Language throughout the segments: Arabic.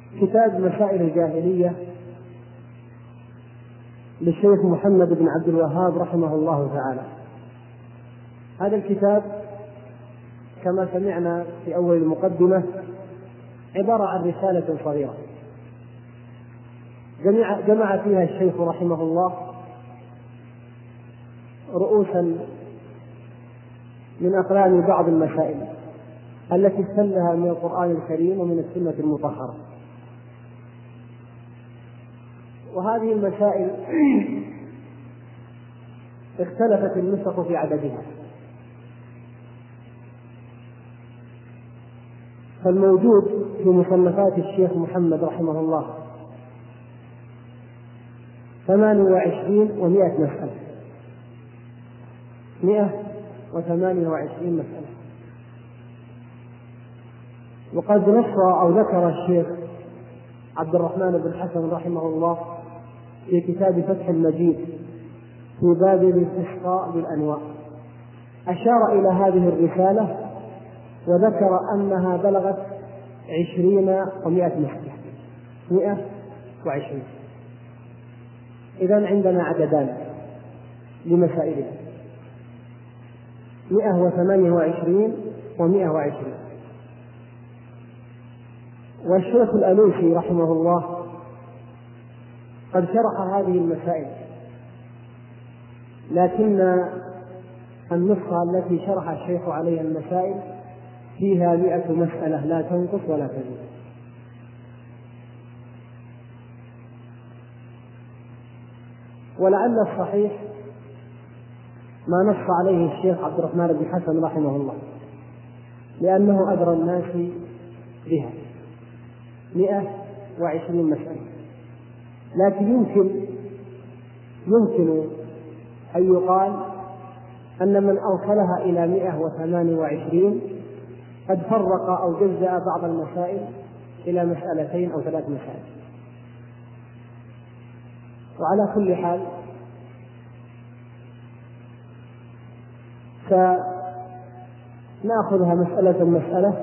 كتاب مسائل الجاهلية للشيخ محمد بن عبد الوهاب رحمه الله تعالى. هذا الكتاب كما سمعنا في أول المقدمة عبارة عن رسالة صغيرة جمع فيها الشيخ رحمه الله رؤوسا من أقلام بعض المسائل التي استلها من القرآن الكريم ومن السنة المطهرة. وهذه المسائل اختلفت النسخ في عددها، فالموجود في مصنفات الشيخ محمد رحمه الله 28 و100 مسألة، 128 مسألة. وقد نص أو ذكر الشيخ عبد الرحمن بن حسن رحمه الله في كتاب فتح المجيد في باب الاستسقاء بالأنواع أشار إلى هذه الرسالة وذكر أنها بلغت 20 و100 مسألة، 120. إذن عندنا عددان لمسائلها، 128 و120. والشيخ الألوسي رحمه الله قد شرح هذه المسائل، لكن النسخة التي شرح الشيخ عليها المسائل فيها 100 مسألة لا تنقص ولا تزيد. ولعل الصحيح ما نص عليه الشيخ عبد الرحمن بن حسن رحمه الله، لأنه أدرى الناس بها، 120 مسألة. لكن يمكن أن يقال أن من أوصلها إلى 128 قد فرق أو جزأ بعض المسائل إلى 2 أو 3 مسائل. وعلى كل حال فنأخذها مسألة،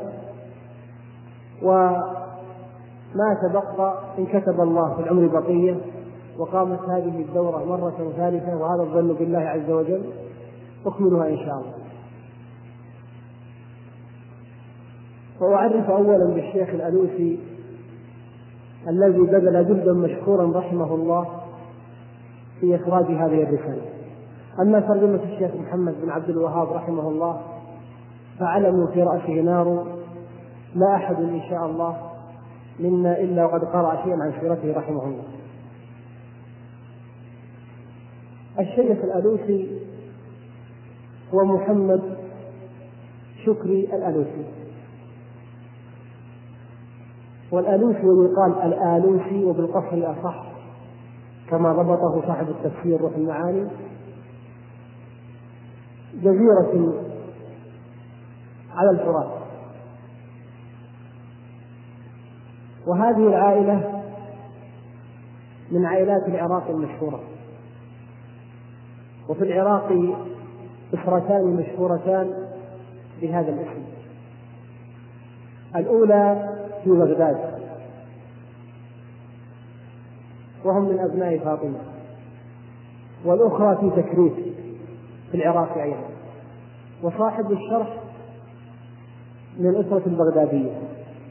وما تبقى إن كتب الله في العمر بقية وقامت هذه الدورة مرة ثالثة، وهذا الظن بالله عز وجل، أكملها إن شاء الله. وأعرف أولا بالشيخ الألوسي الذي بذل جهدا مشكورا رحمه الله في إخراج هذه الرسالة. أما ترجمة الشيخ محمد بن عبد الوهاب رحمه الله فعلم في رأسه نار، لا أحد إن شاء الله منا إلا وقد قرأ شيئا عن سيرته رحمه الله. الشيخ الألوسي هو محمد شكري الألوسي، والألوسي يقال الآلوسي وبالقصر الأصح كما ضبطه صاحب التفسير روح المعاني، جزيرة على الفرات. وهذه العائلة من عائلات العراق المشهورة، وفي العراق أسرتان مشهورتان بهذا الاسم. الأولى في بغداد وهم من أبناء فاطمة، والأخرى في تكريت في العراق أيضا. وصاحب الشرح من الأسرة البغدادية.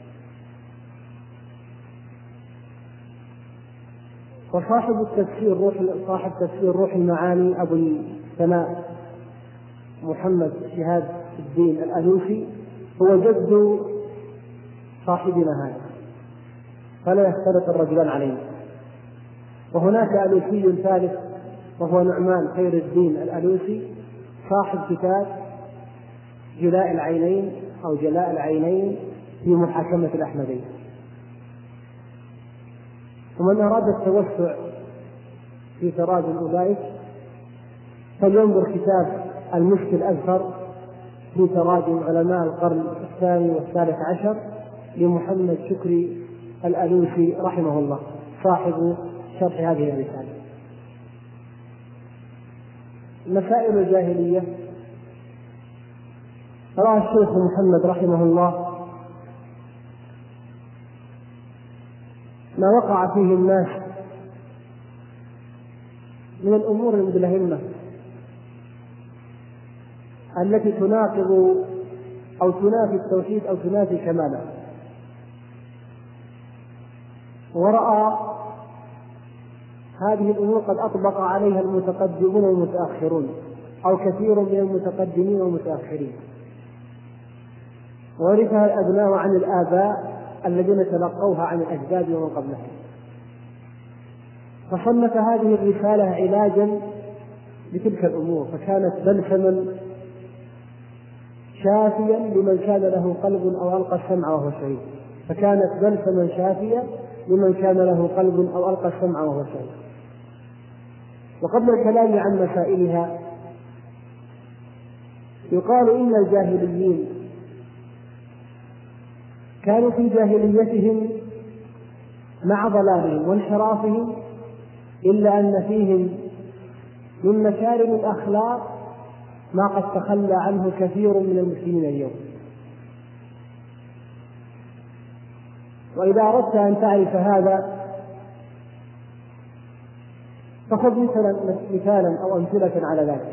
وصاحب تفسير روح المعاني أبو الثناء محمد شهاب الدين الألوسي هو جد صاحبنا هذا، فلا يختلط الرجلان عليه. وهناك ألوسي ثالث وهو نعمان خير الدين الألوسي صاحب كتاب جلاء العينين أو جلاء العينين في محاكمة الأحمدية. ومن أراد التوسع في تراجم أولئك فلينظر كتاب المشكل الأزهر في تراجم علماء القرن الثاني والثالث عشر لمحمد شكري الألوسي رحمه الله صاحب شرح هذه الرسالة. مسائل الجاهلية رأى الشيخ محمد رحمه الله ما وقع فيه الناس من الأمور المدلهمة التي تناقض أو تنافي التوحيد أو تنافي كماله، ورأى هذه الأمور قد أطبق عليها المتقدمون والمتأخرون أو كثير من المتقدمين والمتأخرين، ورثها الأبناء عن الآباء الذين تلقوها عن الأجداد ومن قبلهم، فصنف هذه الرسالة علاجا لتلك الأمور، فكانت بلسما شافيا لمن كان له قلب أو ألقى السمع وهو شهيد، فكانت بلسما شافيا لمن كان له قلب أو ألقى السمع وهو شهيد. وقبل الكلام عن مسائلها يقال إن الجاهليين كانوا في جاهليتهم مع ضلالهم وانحرافهم إلا أن فيهم من مكارم الأخلاق ما قد تخلى عنه كثير من المسلمين اليوم. وإذا أردت أن تعرف هذا فخذ مثالا أو أمثلة على ذلك.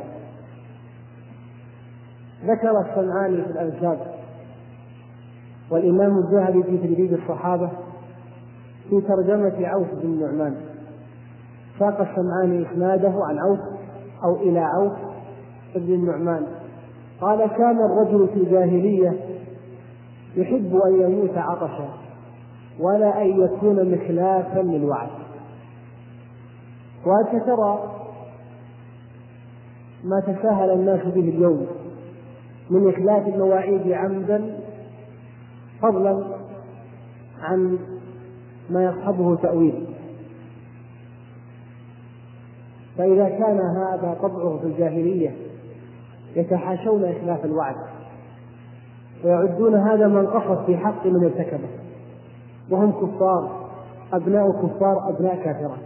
ذكر الصنعاني في الأنساب والإمام الذهبي في تدريب الصحابة في ترجمة عوف بن النعمان، ساق الصنعاني إسناده عن عوف أو إلى عوف بن النعمان قال: كان الرجل في الجاهلية يحب أن يموت عطشا ولا أن يكون مخلافا للوعد. وأنت ترى ما تساهل الناس به اليوم من إخلاف المواعيد عمدا، فضلا عن ما يصحبه تأويل. فإذا كان هذا طبعه في الجاهلية يتحاشون إخلاف الوعد ويعدون هذا منقصا في حق من ارتكبه، وهم كفار، أبناء كفار، أبناء كافرة.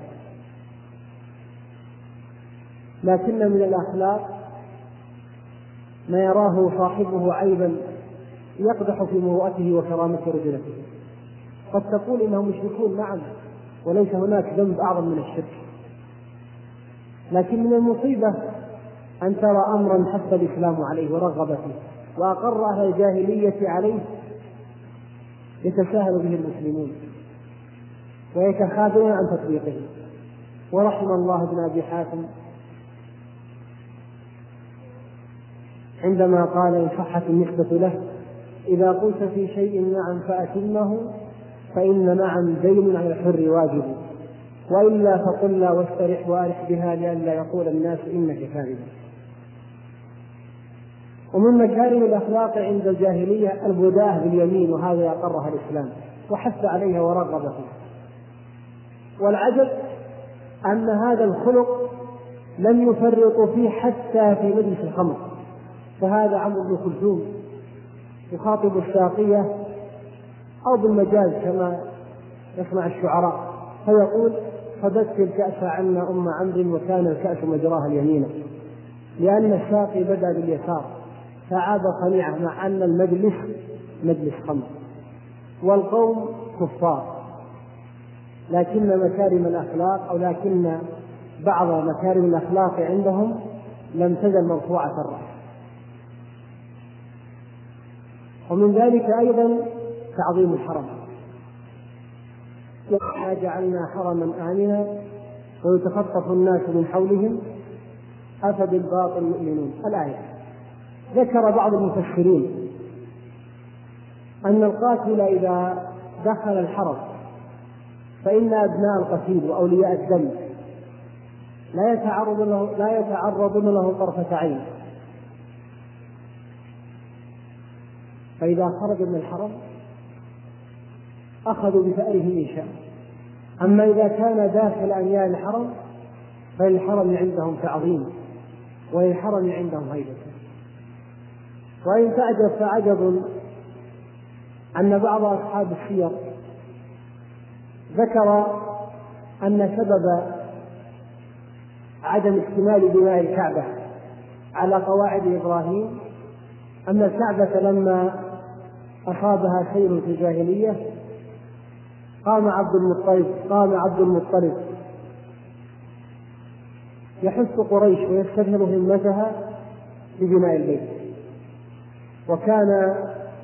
لكن من الأخلاق ما يراه صاحبه عيبا يقدح في مروءته وكرامة رجلته. قد تقول إنهم مشركون، نعم، وليس هناك ذنب أعظم من الشرك، لكن من المصيبة أن ترى أمرا حث الإسلام عليه ورغب فيه وأقر أهل الجاهلية عليه يتساهل به المسلمون ويتخاذلون عن تطبيقه. ورحم الله ابن أبي حاتم عندما قال إن صحت النسبة له: إذا قلت في شيء نعم فأتمه، فإن نعم دين على الحر واجب، وإلا فقل لا واسترح وأرح بها لئلا يقول الناس إنك كاذب. ومن مكارم الأخلاق عند الجاهلية البداء باليمين، وهذا أقرها الإسلام وحث عليها ورغب فيها. والعجب أن هذا الخلق لم يفرطوا فيه حتى في مجلس الخمر. فهذا عمرو بن كلثوم يخاطب الساقية أو بالمجاز كما يسمع الشعراء فيقول: خذت الكأس عنا أم عمرو وكان الكأس مجراها اليمين، لأن الساقي بدأ باليسار فعاب صنيعه، مع أن المجلس مجلس خمر والقوم كفار. لكن مكارم الأخلاق أو لكن بعض مكارم الأخلاق عندهم لم تزل مرفوعة الرأس. ومن ذلك أيضا تعظيم الحرم: وما جعلنا حرما آمنا ويتخطف الناس من حولهم أفبالباطل يؤمنون. الآية. ذكر بعض المفسرين أن القاتل إذا دخل الحرم فإن أبناء القتيل وأولياء الدم لا يتعرضون له طرفة عين، فإذا خرج من الحرم أخذوا بثأره إن شاء. أما إذا كان داخل أنياء الحرم فللحرم عندهم تعظيم وللحرم عندهم هيبة. وإن تعجب فعجب أن بعض أصحاب السير ذكر أن سبب عدم اكتمال بناء الكعبة على قواعد إبراهيم أن الكعبة لما أصابها خير في الجاهلية قام عبد المطلب يحث قريش ويستبهر همتها ببناء البيت، وكان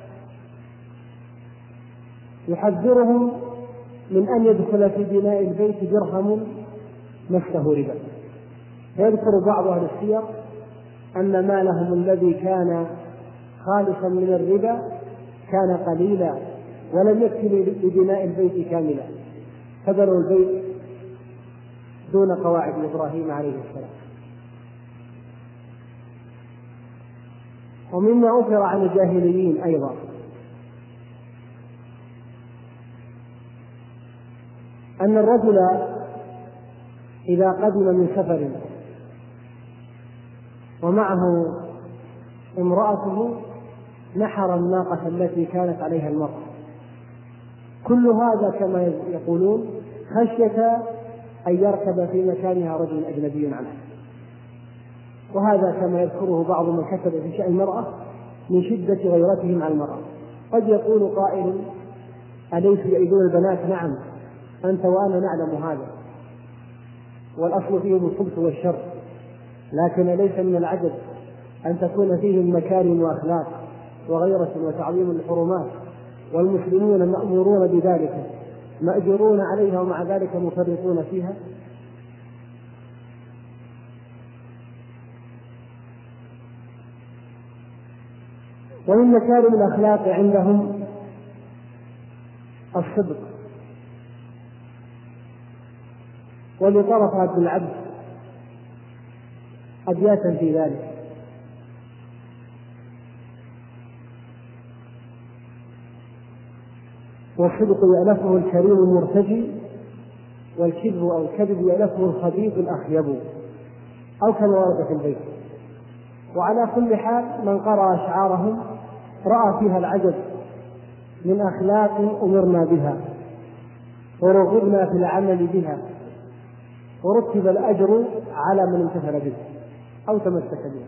يحذرهم من أن يدخل في بناء البيت درهم مسه ربا. فيذكر بعض أهل السير أن مالهم الذي كان خالصا من الربا كان قليلا ولم يكفي لبناء البيت كاملا، فبنوا البيت دون قواعد إبراهيم عليه السلام. ومما أثر عن الجاهليين أيضا أن الرجل إذا قدم من سفر ومعه امرأته نحر الناقة التي كانت عليها المرأة، كل هذا كما يقولون خشية أن يركب في مكانها رجل أجنبي عنه. وهذا كما يذكره بعض من كتب في شأن المرأة من شدة غيرتهم على المرأة. قد يقول قائل: أليس يئدون البنات؟ نعم، أنت وأنا نعلم هذا، والأصل فيهم الخبث والشر، لكن ليس من العجب أن تكون فيهم مكارم وأخلاق وغيرة وتعظيم الحرمات، والمسلمون مأمورون بذلك مأجورون عليها ومع ذلك مفرطون فيها. ومن مكارم الأخلاق عندهم الصدق، ولطرف عبد العبد أبياتا في ذلك: والصدق يألفه الكريم المرتجي، والكذب أو الكذب يألفه الخبيث الأخيب، أو كما ورد في البيت. وعلى كل حال من قرأ أشعارهم رأى فيها العجب من أخلاق أمرنا بها ورغبنا في العمل بها، ورتب الأجر على من امتثل به أو تمسك به.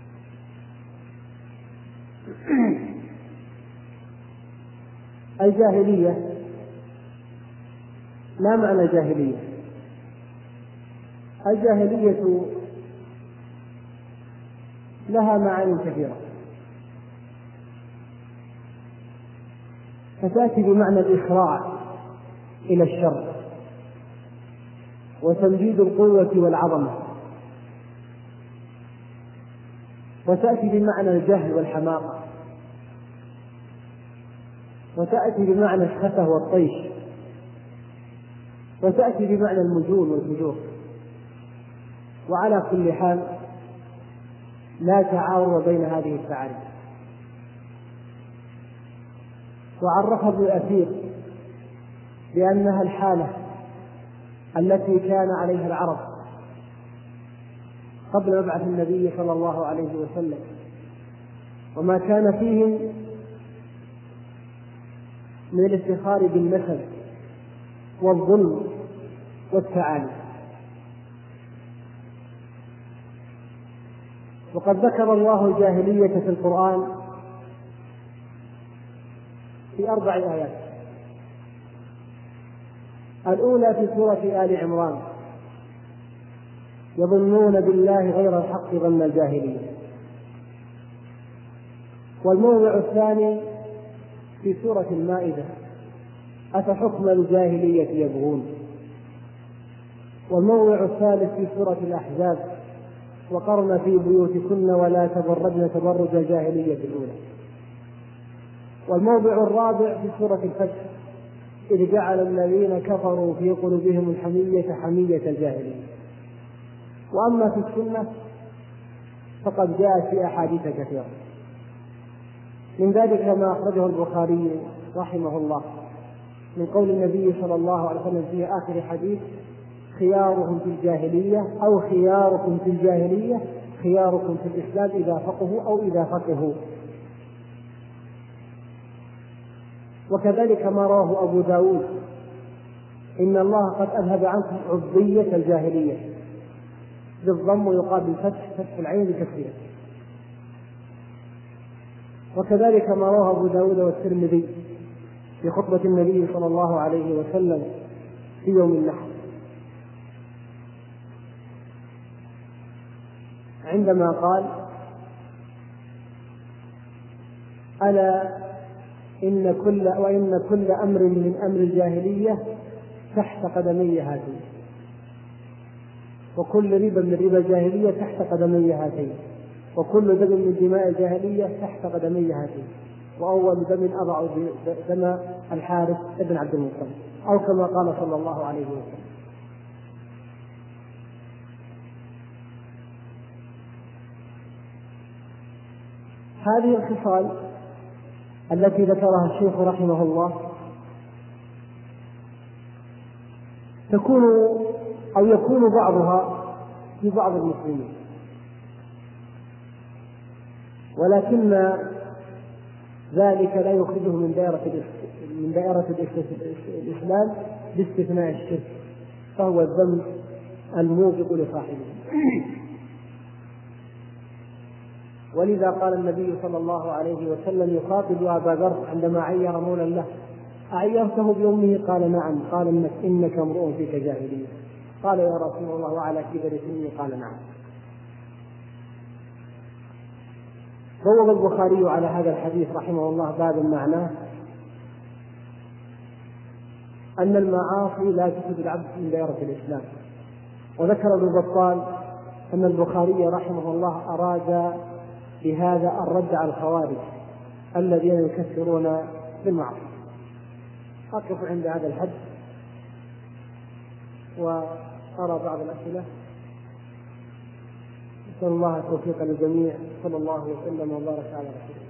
الجاهلية لا معنى جاهلية. الجاهلية لها معاني كثيرة، فتأتي بمعنى الإسراع إلى الشر وتمجيد القوة والعظمة، وتأتي بمعنى الجهل والحماقة، وتأتي بمعنى السفه والطيش، وتأتي بمعنى المجون والفجور. وعلى كل حال لا تعارض بين هذه التعاريف. وعرف ابن الأثير بأنها الحالة التي كان عليها العرب قبل مبعث النبي صلى الله عليه وسلم، وما كان فيهم من الافتخار بالنسب والظلم والتعالي. وقد ذكر الله الجاهلية في القرآن في 4 آيات. الأولى في سورة آل عمران: يظنون بالله غير الحق ظن الجاهلية. والموضع الثاني في سورة المائدة: أفحكم الجاهلية يبغون. والموضع الثالث في سورة الأحزاب: وقرن في بيوتكن ولا تبرجن تبرج الجاهلية الأولى. والموضع الرابع في سورة الفتح: إذ جعل الذين كفروا في قلوبهم الحمية حمية الجاهلية. وأما في السنة فقد جاءت في أحاديث كثيرة، من ذلك ما أخرجه البخاري رحمه الله من قول النبي صلى الله عليه وسلم في آخر حديث: خيارهم في الجاهلية أو خياركم في الجاهلية خياركم في الإسلام إذا فقهوا أو إذا فقهوا. وكذلك ما رواه أبو داود: إن الله قد أذهب عنكم عبية الجاهلية، بالضم يقابل فتح العين بكسرها. وكذلك ما رواه أبو داود والترمذي في خطبة النبي صلى الله عليه وسلم في يوم النحر، عندما قال: ألا إن كل أمر من أمر الجاهلية تحت قدمي هاتين، وكل ربا من ربا الجاهلية تحت قدمي هاتين، وكل دم من دماء الجاهلية تحت قدمي هاتين، وأول دم أضع دم الحارث ابن عبد المطلب، أو كما قال صلى الله عليه وسلم. هذه الخصال التي ذكرها الشيخ رحمه الله تكون أو يكون بعضها في بعض المسلمين، ولكن ذلك لا يخرجه من دائرة الإسلام باستثناء الشرك، فهو الذنب الموجب لصاحبه. ولذا قال النبي صلى الله عليه وسلم يخاطب أبا ذر عندما عير مولا له: أعيرته بأمه؟ قال: نعم. قال: إنك امرؤ فيك جاهلية. قال: يا رسول الله وعلى كبر سني؟ قال: نعم. بوب البخاري على هذا الحديث رحمه الله باب معناه أن المعاصي لا تخرج العبد من دائرة الإسلام. وذكر ابن بطال أن البخاري رحمه الله أراد بهذا الرد على الخوارج الذين يكفرون بالمعصية. أقف عند هذا الحد وأرى بعض الأسئلة. نسأل الله التوفيق للجميع، صلى الله وسلم وبارك على رسوله.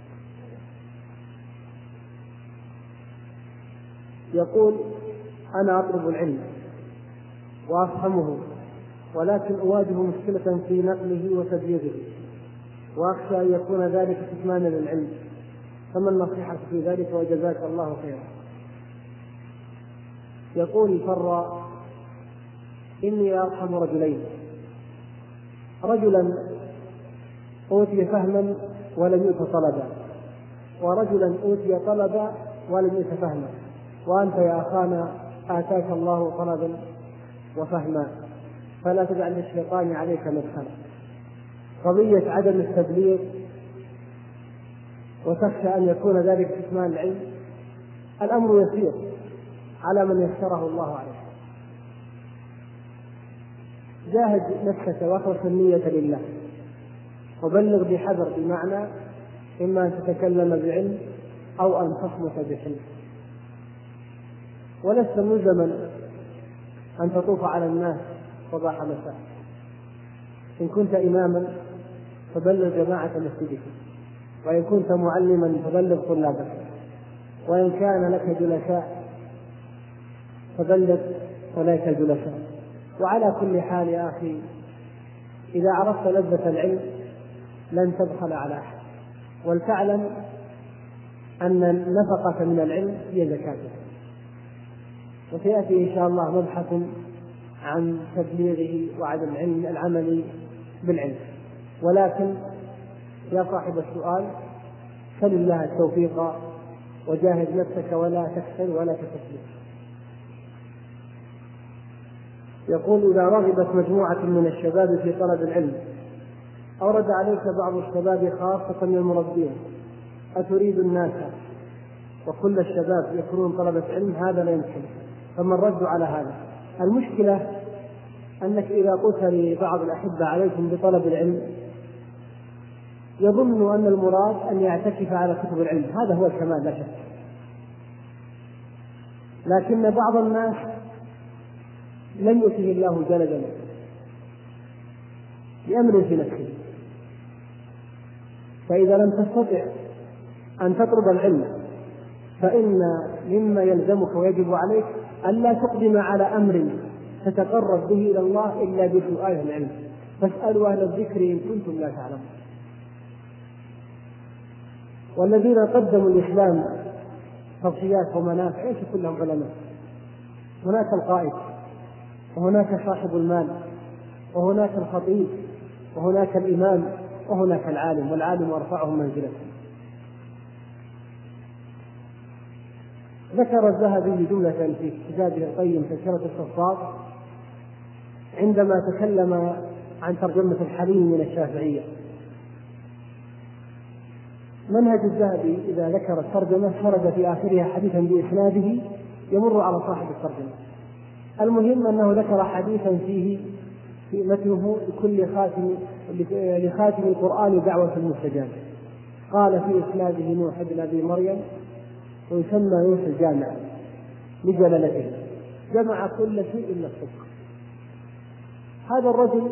يقول: أنا أطلب العلم وأفهمه، ولكن أواجه مشكلة في نقله وتبييضه، وأخشى أن يكون ذلك كتمانا للعلم، فما النصيحة في ذلك؟ وجزاك الله خيرا. يقول الفراء: إني أرحم رجلين: رجلا أوتي فهما ولم يؤت طلبا، ورجلا أوتي طلبا ولم يؤت فهما، وأنت يا أخانا آتاك الله طلبا وفهما، فلا تجعل للشيطان عليك مدخلا. قضية عدم التبليغ وتخشى أن يكون ذلك كتمان العلم، الأمر يسير على من يسره الله عليه. جاهد نفسك واخلص النية لله، وبلغ بحذر، بمعنى إما أن تتكلم بعلم أو أن تصمت بحلم، ولست ملزما أن تطوف على الناس صباح مساء. إن كنت إماما فبلغ جماعة مسجدك، وإن كنت معلما فبلغ طلابك، وإن كان لك جلساء فبلغ أولئك الجلساء. وعلى كل حال يا أخي، إذا عرفت لذة العلم لن تبخل على أحد، ولتعلم أن النفقة من العلم هي زكاته. وسيأتي إن شاء الله مبحث عن تبليغه وعدم العمل بالعلم. ولكن يا صاحب السؤال، سل الله التوفيق وجاهد نفسك ولا تكسل ولا تستسلم. يقول: إذا رغبت مجموعة من الشباب في طلب العلم، أورد عليك بعض الشباب خاصة من المربين: أتريد الناس وكل الشباب يكونون طلبة علم؟ هذا لا يمكن. فما الرد على هذا؟ المشكلة أنك إذا قلت لبعض الأحبة عليكم بطلب العلم يظن أن المراد أن يعتكف على كتب العلم، هذا هو الكمال لا شك. لكن بعض الناس لم يؤته الله جلدا بأمر في نفسه، فإذا لم تستطع أن تطلب العلم فإن مما يلزمك ويجب عليك ألا تقدم على أمر تتقرب به إلى الله إلا بسؤال العلم، فاسألوا أهل الذكر إن كنتم لا تعلمون. والذين قدموا الإسلام تضحيات ومنافع ايش كلهم علماء. هناك القائد، وهناك صاحب المال، وهناك الخطيب، وهناك الإمام، وهناك العالم، والعالم أرفعهم منزلة. ذكر الذهبي جملة في كتابه القيم تذكرة الحفاظ عندما تكلم عن ترجمة الحليم من الشافعية. منهج الذهبي إذا ذكر الترجمة سرد في آخرها حديثا بإسناده يمر على صاحب الترجمة. المهم أنه ذكر حديثا فيه في متنه لخاتم القرآن دعوة المستجاب. قال في إسناده نوح بن أبي مريم ويسمى نوح الجامع لجلالته، جمع كل شيء إلا الصدق. هذا الرجل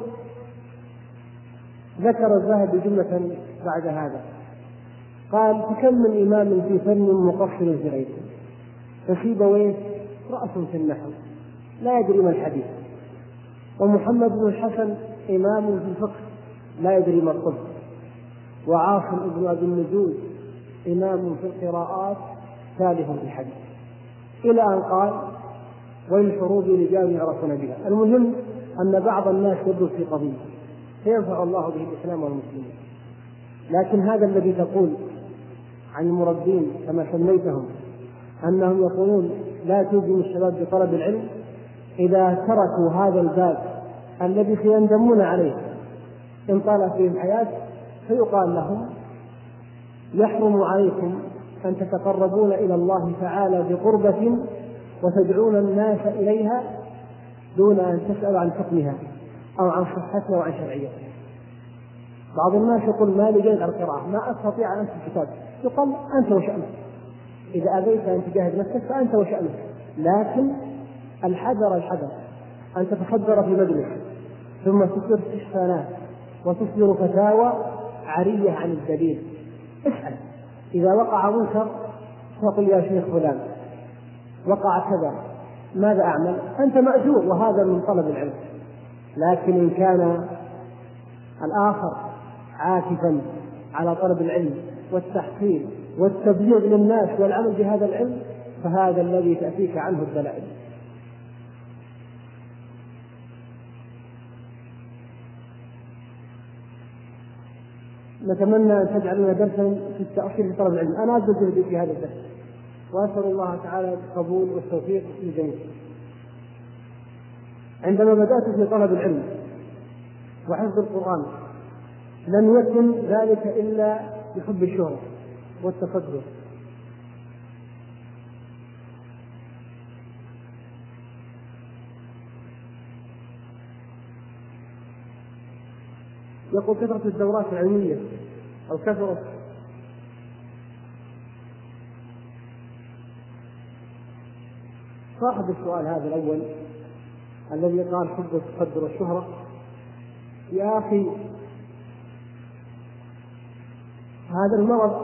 ذكر الذهبي جملة بعد هذا، قال فكم من إمام في فن مقصر في غيره، فسيبويه رأس في النحو لا يدري ما الحديث، ومحمد بن الحسن إمام في الفقه لا يدري ما الطب، وعاصم بن أبي النجود إمام في القراءات ثالث في الحديث، إلى أن قال والحروب رجال يعرفون بها. المهم أن بعض الناس يدرس في قضية سينفع الله به الإسلام والمسلمين، لكن هذا الذي تقول عن المربين كما سميتهم أنهم يقولون لا تلزم الشباب بطلب العلم، إذا تركوا هذا الباب الذي سيندمون عليه إن طال فيه الحياة فيقال لهم يحرم عليكم أن تتقربون إلى الله تعالى بقربة وتدعون الناس إليها دون أن تسألوا عن حكمها أو عن صحتها وعن شرعيتها. بعض الناس يقول ما لي جهد على القراءة، ما أستطيع أن أنت الكتاب، يقال أنت وشأنك، إذا أبيت أن تجاهد نفسك فأنت وشأنك، لكن الحذر أن تتصدر في مجلس ثم تصدر استشفانات وتصدر فتاوى عارية عن الدليل. اسأل، إذا وقع منكر فقل يا شيخ فلان وقع كذا ماذا أعمل؟ أنت مأجور، وهذا من طلب العلم. لكن إن كان الآخر عاكفا على طلب العلم والتحصيل والتبليغ للناس والعمل بهذا العلم فهذا الذي تأتيك عنه الدلائل. نتمنى أن تجعلنا درسا في التأصيل في طلب العلم. أنا أبذل في هذا الدرس وأسأل الله تعالى القبول والتوفيق للجميع. عندما بدأت في طلب العلم وحفظ القرآن لم يكن ذلك إلا بحب الشهرة والتصدر. يقول كثرة الدورات العلمية أو كثرة صاحب السؤال هذا الأول الذي قال حب التصدر والشهرة. يا أخي هذا المرض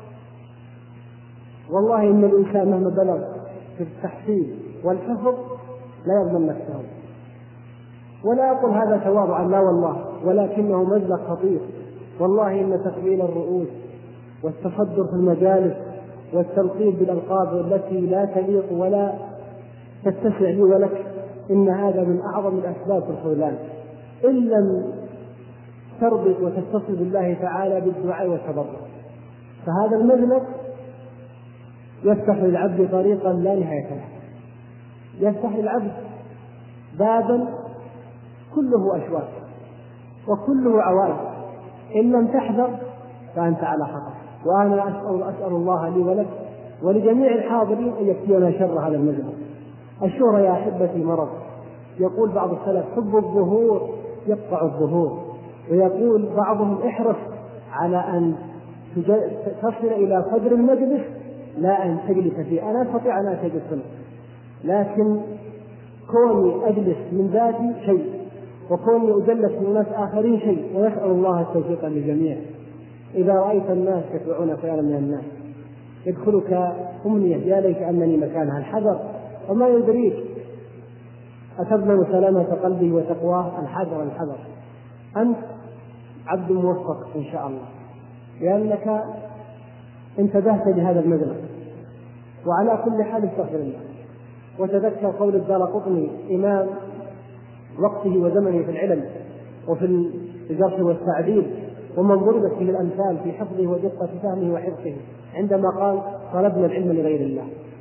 والله إن الإنسان مهما بلغ في التحصيل والحفظ لا يضمن نفسه، ولا أقول هذا تواضعا لا والله، ولكنه مزلق خطير. والله إن تقبيل الرؤوس والتصدر في المجالس والتلقيب بالألقاب التي لا تليق ولا تتسع لي ولك إن هذا من أعظم الأسباب في الخذلان إن لم تربط وتتصل بالله تعالى بالدعاء والتضرع. فهذا المزلق يفتح للعبد طريقا لا نهاية له، يفتح للعبد بابا كله أشواك وكله عوائد، إن لم تحذر فأنت على خطر. وأنا أسأل الله لي ولك ولجميع الحاضرين أن يكفينا شر هذا المزلق. الشهرة يا أحبتي مرض. يقول بعض السلف حب الظهور يقطع الظهور، ويقول بعضهم احرص على أن تصل إلى قدر المجلس لا أن تجلس فيه. أنا أستطيع أن أجلس فيه، لكن كوني أجلس من ذاتي شيء وكوني أجلس من ناس آخرين شيء، ونسأل الله التوفيق للجميع. إذا رأيت الناس يتبعون خيالا من الناس يدخلك أمنية يا ليت أنني مكانها. الحذر، وما يدريك أتضمن سلامة قلبه وتقواه. الحذر. أنت عبد موفق إن شاء الله لأنك انتبهت لهذا المجلس. وعلى كل حال استغفر الله، وتذكر قول الدارقطني إمام وقته وزمنه في العلم وفي الجرح والتعديل ومن ضربت به الأمثال في حفظه ودقة فهمه وحفظه، عندما قال طلبنا العلم لغير الله.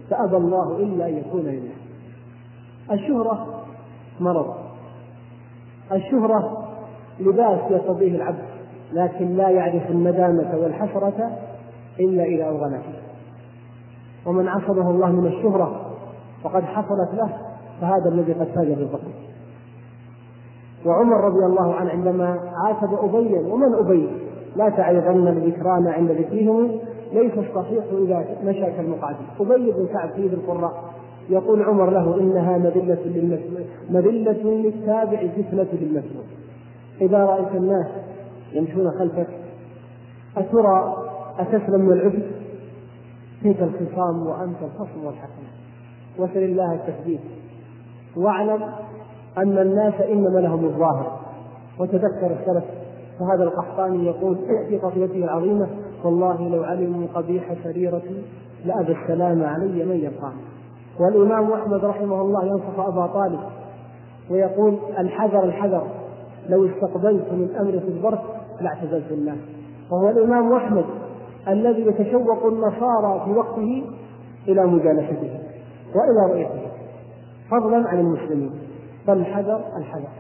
فأبى الله إلا أن يكون لله. الشهرة مرض، الشهرة لباس يرتضيه العبد، لكن لا يعرف الندامة والحسرة إلا إذا أوغل فيه. ومن عصمه الله من الشهرة فقد حصلت له، فهذا الذي قد فاز بالبطل. وعمر رضي الله عنه عندما عاتب أبي، ومن أبي؟ لا تعيظن الذكران عند ذكرهم ليس الصحيح إذا مشى كالمقعد. أبي بن كعب في القراء يقول عمر له: إنها مذلة للتابع فتنة للمسلوب. إذا رأيت الناس يمشون خلفك أترى أتسلم من العبد؟ فيك الخصام وأنت الخصم والحكم. وسل الله التثبيت، واعلم أن الناس إنما لهم الظاهر. وتذكر السلف، فهذا القحطاني يقول في قصيدته العظيمة: والله لو علموا قبيح سريرتي لأبى السلام علي من يلقاني. والإمام أحمد رحمه الله ينصف أبا طالب ويقول: الحذر الحذر، لو استقبلت من أمر في البرك لاعتزلت الناس. وهو الإمام أحمد الذي يتشوق النصارى في وقته إلى مجالسته وإلى رؤيته، فضلا عن المسلمين. فالحذر الحذر.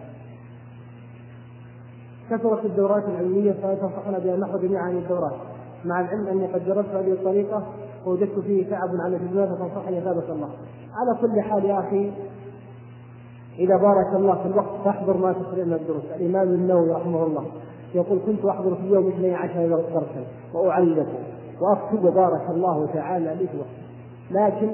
كثرت الدورات العلمية فتنصحنا بأن نحو جميعا عن الدورات، مع العلم أني قد جربت هذه الطريقة ووجدت فيه تعب على الجزء، فتنصحني ثابت الله. على كل حال يا أخي، إذا بارك الله في الوقت فاحضر ما تقرأ من الدروس. الإمام النووي رحمه الله يقول: كنت أحضر في اليوم 12 درسا وأعلق وأكتب بارك الله تعالى لي في وقت. لكن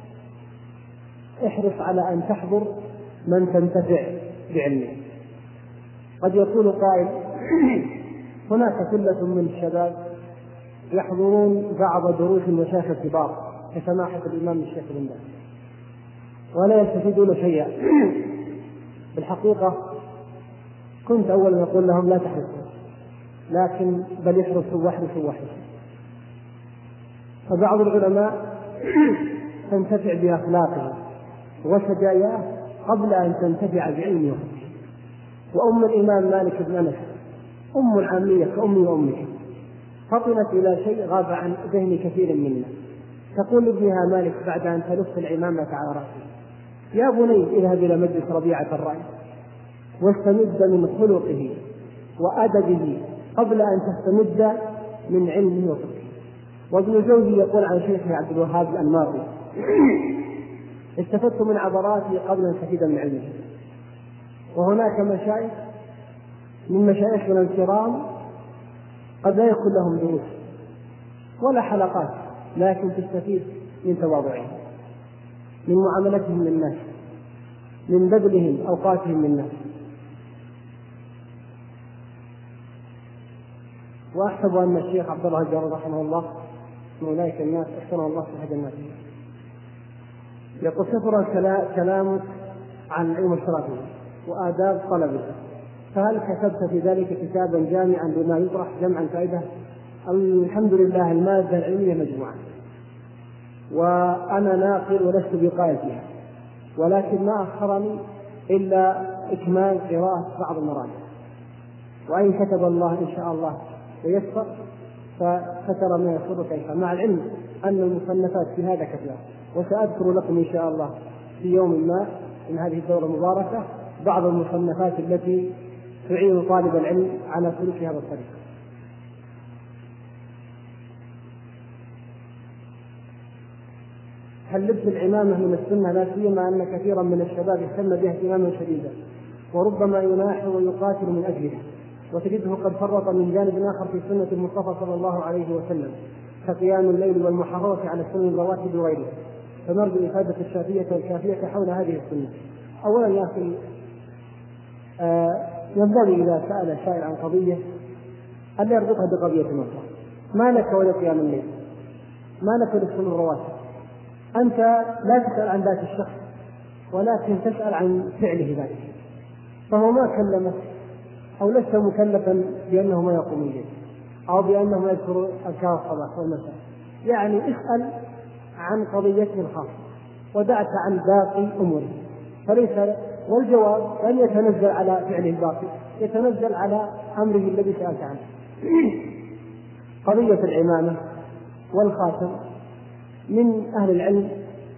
احرص على أن تحضر من تنتفع بعلمه. قد يقول قائل: هناك ثلة من الشباب يحضرون بعض دروس المشايخ الكبار كسماحة الإمام الشيخ بن باز ولا يستفيدون شيئا. بالحقيقة كنت أولا أقول لهم لا تحرصوا، لكن بل احرصوا واحرصوا. فبعض العلماء تنتفع بأخلاقه وسجاياه قبل أن تنتفع بعلمه. وأم الإمام مالك بن أنس أم عامية كأمي وأمك، فطنت إلى شيء غاب عن ذهن كثير منا. تقول ابنها مالك بعد أن تلف العمامة على رأسه: يا بني اذهب إلى مجلس ربيعة الرأي واستمد من خلقه وأدبه قبل أن تستمد من علمه وفقه. وابن جوزي يقول عن شيخه عبد الوهاب الأنماطي: استفدت من عبراته قبل أن استفيد من علمه. وهناك مشايخ من مشايخنا الكرام قد لا يكون لهم دروس ولا حلقات، لكن تستفيد من تواضعهم، من معاملتهم للناس، من بذلهم أوقاتهم للناس. وأحسب أن الشيخ عبد الله الجارود رحمه الله من أولئك الناس أحسن الله في هذا الناس. يقول: كثر كلام عن العلم الشرعي وآداب طلبه، فهل كتبت في ذلك كتابا جامعا بما يطرح جمعا فائدة؟ الحمد لله المادة العلمية مجموعة، وأنا ناقل ولست بقائدها، ولكن ما أخرني إلا إكمال قراءة بعض المراجع. وإن كتب الله إن شاء الله ويسر فسترى ما يسر كيف، مع العلم أن المصنفات في هذا كثيرة. وسأذكر لكم إن شاء الله في يوم ما من هذه الدورة المباركة بعض المصنفات التي تعين طالب العلم على سلوك هذا الطريق. هل لبس العمامة من السنة؟ لا سيما أن كثيرا من الشباب يهتم بها اهتماما شديدا، وربما يناحر ويقاتل من أجلها، وتجده قد فرط من جانب آخر في سنة المصطفى صلى الله عليه وسلم كقيام الليل والمحافظة على السنن الرواتب وغيرها. فنرجو إفادة الشافية والكافية حول هذه السنة. أولا يا أخي، ينبغي إذا سأل السائل عن قضية أن يربطها بقضية أخرى. ما لك ولقيام الليل؟ ما لك وللسنن الرواتب؟ أنت لا تسأل عن ذات الشخص، ولكن تسأل عن فعله ذلك. فهو ما كلمك أو لست مكلفا بأنه ما يقوم الليل أو بأنه يذكر أذكار الصباح والمساء، يعني اسأل عن قضيته الخاصة ودعك عن باقي أموره. فليس والجواب لن يتنزل على فعله الباقي، يتنزل على أمره الذي سألت عنه. قضية العمامة والخاتم من أهل العلم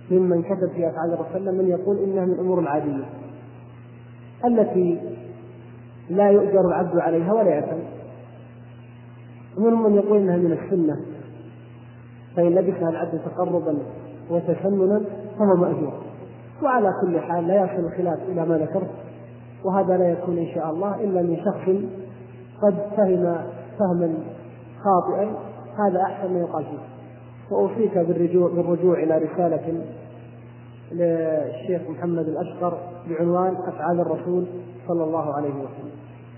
ممن كتب في أفعال الرسول من يقول إنها من الأمور العادية التي لا يؤجر العبد عليها ولا يأثم، ومنهم من يقول إنها من السنة، فإن لبسها العبد تقربا وتسننا فهو مأجور. وعلى كل حال لا يصل الخلاف إلى ما ذكرت، وهذا لا يكون إن شاء الله إلا من شخص قد فهم فهما خاطئا، هذا أحسن ما يقال فيه. وأوصيك بالرجوع إلى رسالة للشيخ محمد الأشقر بعنوان أفعال الرسول صلى الله عليه وسلم.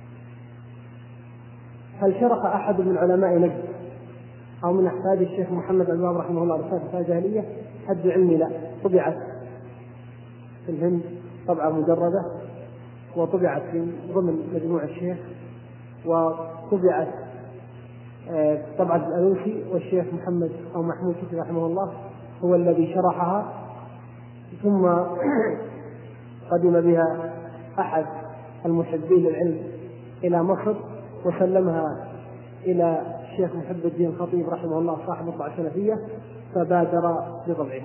هل شرح أحد من علماء نجد أو من أحفاد الشيخ محمد الوهاب رحمه الله رسالة جاهلية؟ حد علمي لا، طبعت في الهند طبعة مجردة، وطبعت في ضمن مجموع الشيخ، وطبعت طبعة الألوسي، والشيخ محمد أو محمود كتب رحمه الله هو الذي شرحها، ثم قدم بها أحد المحبين للعلم إلى مصر وسلمها إلى الشيخ محب الدين الخطيب رحمه الله صاحب الطبعة السلفية، فبادر بطبعها.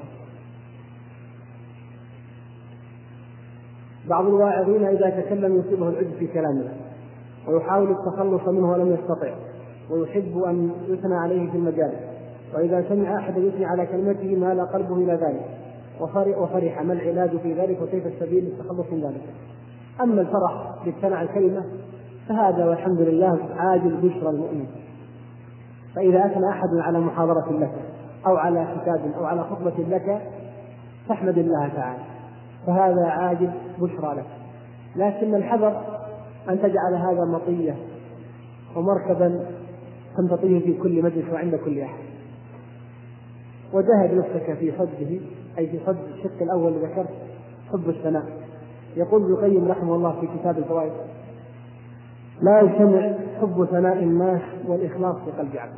بعض الواعظين إذا تكلم يصيبه العجب في كلامه ويحاول التخلص منه ولم يستطع، ويحب أن يثنى عليه في المجالس، وإذا سمع أحد يثني على كلمته مال قلبه إلى ذلك وفرح. ما العلاج في ذلك وكيف السبيل للتخلص من ذلك؟ أما الفرح بالثناء على الكلمة فهذا والحمد لله عاجل بشرى المؤمن، فإذا أثنى أحد على محاضرة لك أو على كتاب أو على خطبة لك فاحمد الله تعالى، فهذا عاجل بشرى لك. لكن الحذر أن تجعل هذا مطية ومركبا تمتطيه في كل مجلس وعند كل أحد، وجاهد نفسك في صده، أي في صد الشق الأول اللي ذكرت، حب الثناء. يقول ابن القيم رحمه الله في كتاب الفوائد: لا يجتمع حب ثناء الناس والإخلاص في قلب عبد،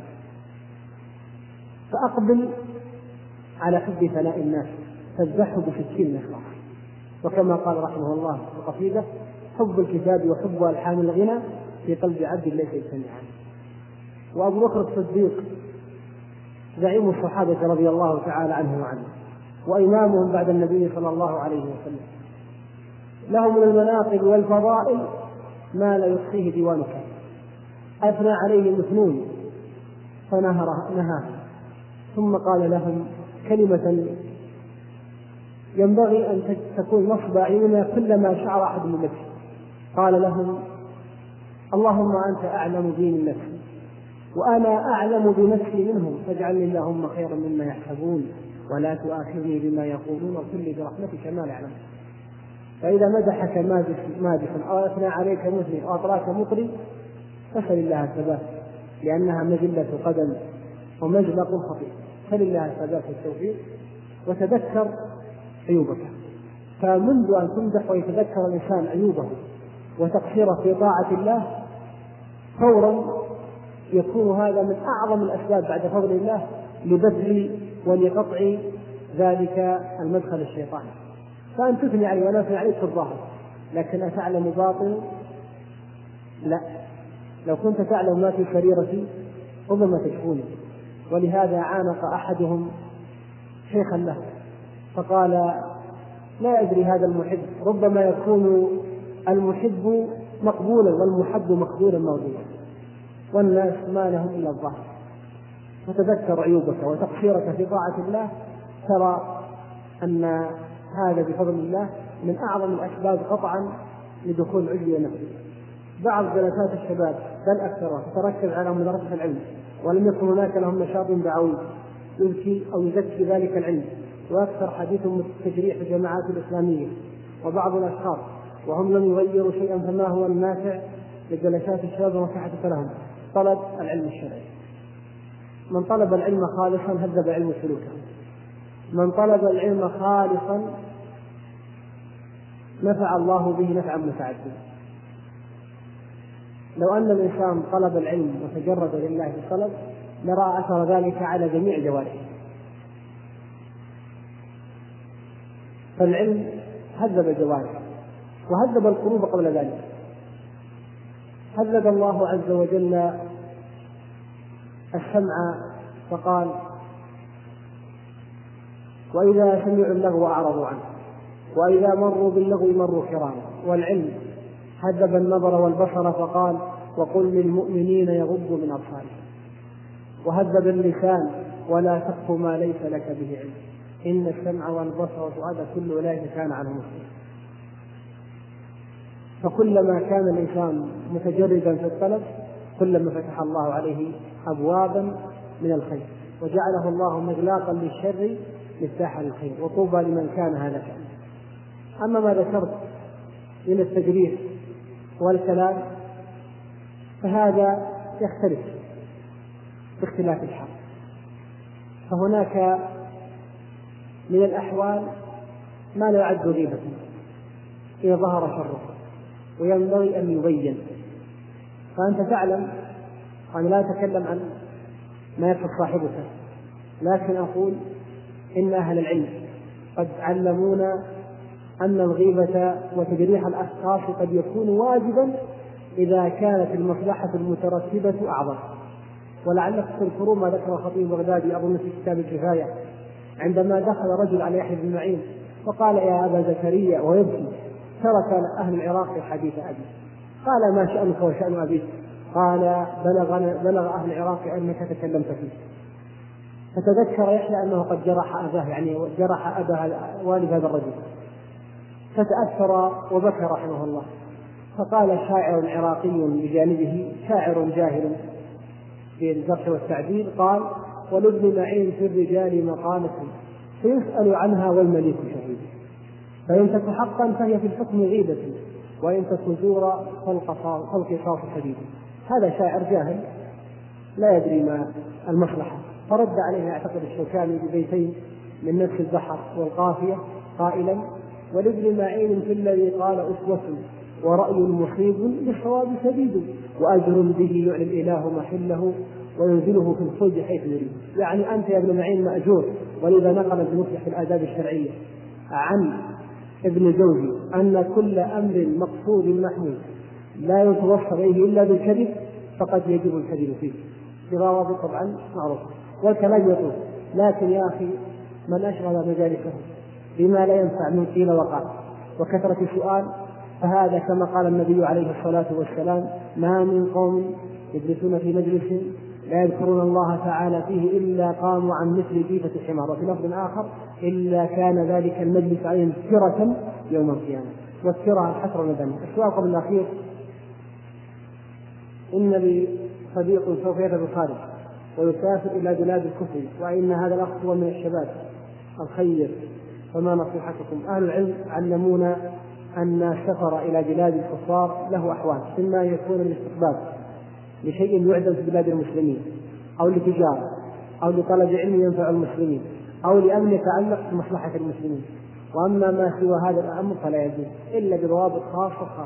فأقبل على حب ثناء الناس فازدحه بسكين الإخلاص. وكما قال رحمه الله في القصيدة: حب الكتاب وحب ألحان الغنى في قلب عبد ليس يجتمعان. وأبو بكر الصديق زعيم الصحابة رضي الله تعالى عنه وعنه وإمامهم بعد النبي صلى الله عليه وسلم، له من المناقب والفضائل ما لا يحصيه ديوانك، أثنى عليه مثنون فنهاه، ثم قال لهم كلمة ينبغي أن تكون نصب أعيننا كلما شعر أحد من نفسه. قال لهم: اللهم أنت أعلم بي من نفسي وأنا أعلم بنفسي منهم، فاجعلني اللهم خيرا مما يحسبون ولا تؤاخذني بما يقولون واغفر لي برحمتك ما لا يعلمون. فإذا مدحك مادح أو أثنى عليك مثني أو أطراك مطري فسل الله الثبات، لأنها مجلة قدم ومجلق خطير. سل الله الثبات والتوفيق وتذكر عيوبك. فمنذ أن تمدح ويتذكر الإنسان عيوبه وتقصيره في طاعة الله فورا يكون هذا من أعظم الأسباب بعد فضل الله لبذل ولقطع ذلك المدخل الشيطاني. فأن تثني عليه ولا تثني عليه في الظاهر، لكن أتعلم باطن؟ لا، لو كنت تعلم ما في سريرتي ربما تشكوني. ولهذا عانق أحدهم شيخا له فقال: لا أدري هذا المحب ربما يكون المحب مقبولا والمحب مقبولا موجودا، والناس ما لهم إلا الظاهر. فتذكر عيوبك وتقصيرك في طاعة الله، ترى أن هذا بفضل الله من أعظم الأسباب قطعا لدخول عجل نفسه. بعض جلسات الشباب بل أكثرها تتركز على مدرسة العلم ولم يكن هناك لهم نشاط دعوي يزكي أو يزكي ذلك العلم، وأكثر حديثهم التجريح في الجماعات الإسلامية وبعض الأشخاص وهم لم يغيروا شيئا. فما هو النافع لجلسات الشباب ومساحة لهم؟ طلب العلم الشرعي. من طلب العلم خالصا هذب علم سلوكه، من طلب العلم خالصا نفع الله به نفعا متعددا. لو أن الإنسان طلب العلم وتجرد لله في الطلب لرأى أثر ذلك على جميع جوارحه. فالعلم هذب الجوارح وهذب القلوب قبل ذلك. هذب الله عز وجل السمع فقال: وإذا سمعوا اللغو أعرضوا عنه، وإذا مروا باللغو مروا كراما. والعلم هذب النظر والبصر فقال وقل للمؤمنين يغضوا من أبصارهم. وهذب اللسان ولا تقف ما ليس لك به علم إن السمع والبصر والفؤاد كل أولئك كان عنه مسؤولا. فكلما كان الإنسان متجردا في الطلب كلما فتح الله عليه أبوابا من الخير وجعله الله مغلاقا للشر مفتاحا للخير، وطوبى لمن كان هذا شأنه. أما ما ذكرت من التجريح والكلام فهذا يختلف باختلاف الحال. فهناك من الأحوال ما لا يعد غيبة إذا ظهر شره وينبغي أن يبين. فأنت تعلم أنا لا أتكلم عن ما يفعل صاحبك، لكن أقول إن أهل العلم قد علمونا أن الغيبة وتجريح الأشخاص قد يكون واجبا إذا كانت المصلحة المترتبة أعظم. ولعلكم تذكرون ما ذكر الخطيب البغدادي أظن في كتاب الكفاية عندما دخل رجل على يحيى بن معين فقال يا أبا زكريا ويبكي ترك أهل العراق حديث أبي. قال ما شأنك وشأن أبيك؟ قال بلغ أهل العراق أنك تكلمت فيه. فتذكر يحيى أنه قد جرح أباه، يعني جرح أبا والد هذا الرجل، فتأثر وبكى رحمه الله. فقال شاعر عراقي بجانبه شاعر جاهل في الجرح والتعديل قال ولابن معين في الرجال مقالة فيسأل عنها والمليك شهيد، فإن تك حقا فهي في الحكم غيبة وإن تك زورا فالقصاص شديد. هذا شاعر جاهل لا يدري ما المصلحة، فرد عليه أعتقد الشوكاني ببيتين من نفس البحر والقافية قائلا ولابن معين في الذي قال أسوة ورأي مصيب بالصواب سديد وأجر به يعلي الإله محله وينزله في الخلد حيث يريد. يعني أنت يا ابن معين مأجور. ولذا نقل ابن مفلح في الآداب الشرعية عن ابن جوزي أن كل أمر مقصود محمود لا يتوصل إليه إلا بالكذب فقد يجب الكذب فيه بضوابط طبعا معروفة. والكلام يطول، لكن يا أخي من أشغل مجالسه بما لا ينفع من قيل وقال وكثرة السؤال فهذا كما قال النبي عليه الصلاة والسلام ما من قوم يجلسون في مجلس لا يذكرون الله تعالى فيه إلا قاموا عن مثل جيفة الحمار، وفي لفظ آخر إلا كان ذلك المجلس عليهم كرة يوم القيامة. والكرة الحسرة والندم. السؤال قبل الأخير إن لي صديق سوف يذهب الخارج ويسافر إلى بلاد الكفر وإن هذا الأخ هو من الشباب الخير، فما نصيحتكم؟ أهل العلم علمونا أن السفر إلى بلاد الكفار له أحوال، إما يكون للاستقبال لشيء يعدل في بلاد المسلمين أو لتجارة أو لطلب علم ينفع المسلمين أو لأمن يتعلق بمصلحة المسلمين. وأما ما سوى هذا الأمر فلا يجوز إلا بضوابط خاصة.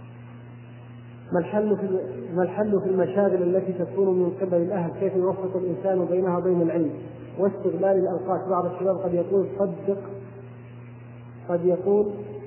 ما الحل في المشاغل التي تكون من قبل الأهل؟ كيف يوفق الإنسان بينها وبين العلم واستغلال الأوقات؟ بعض الشباب قد يقول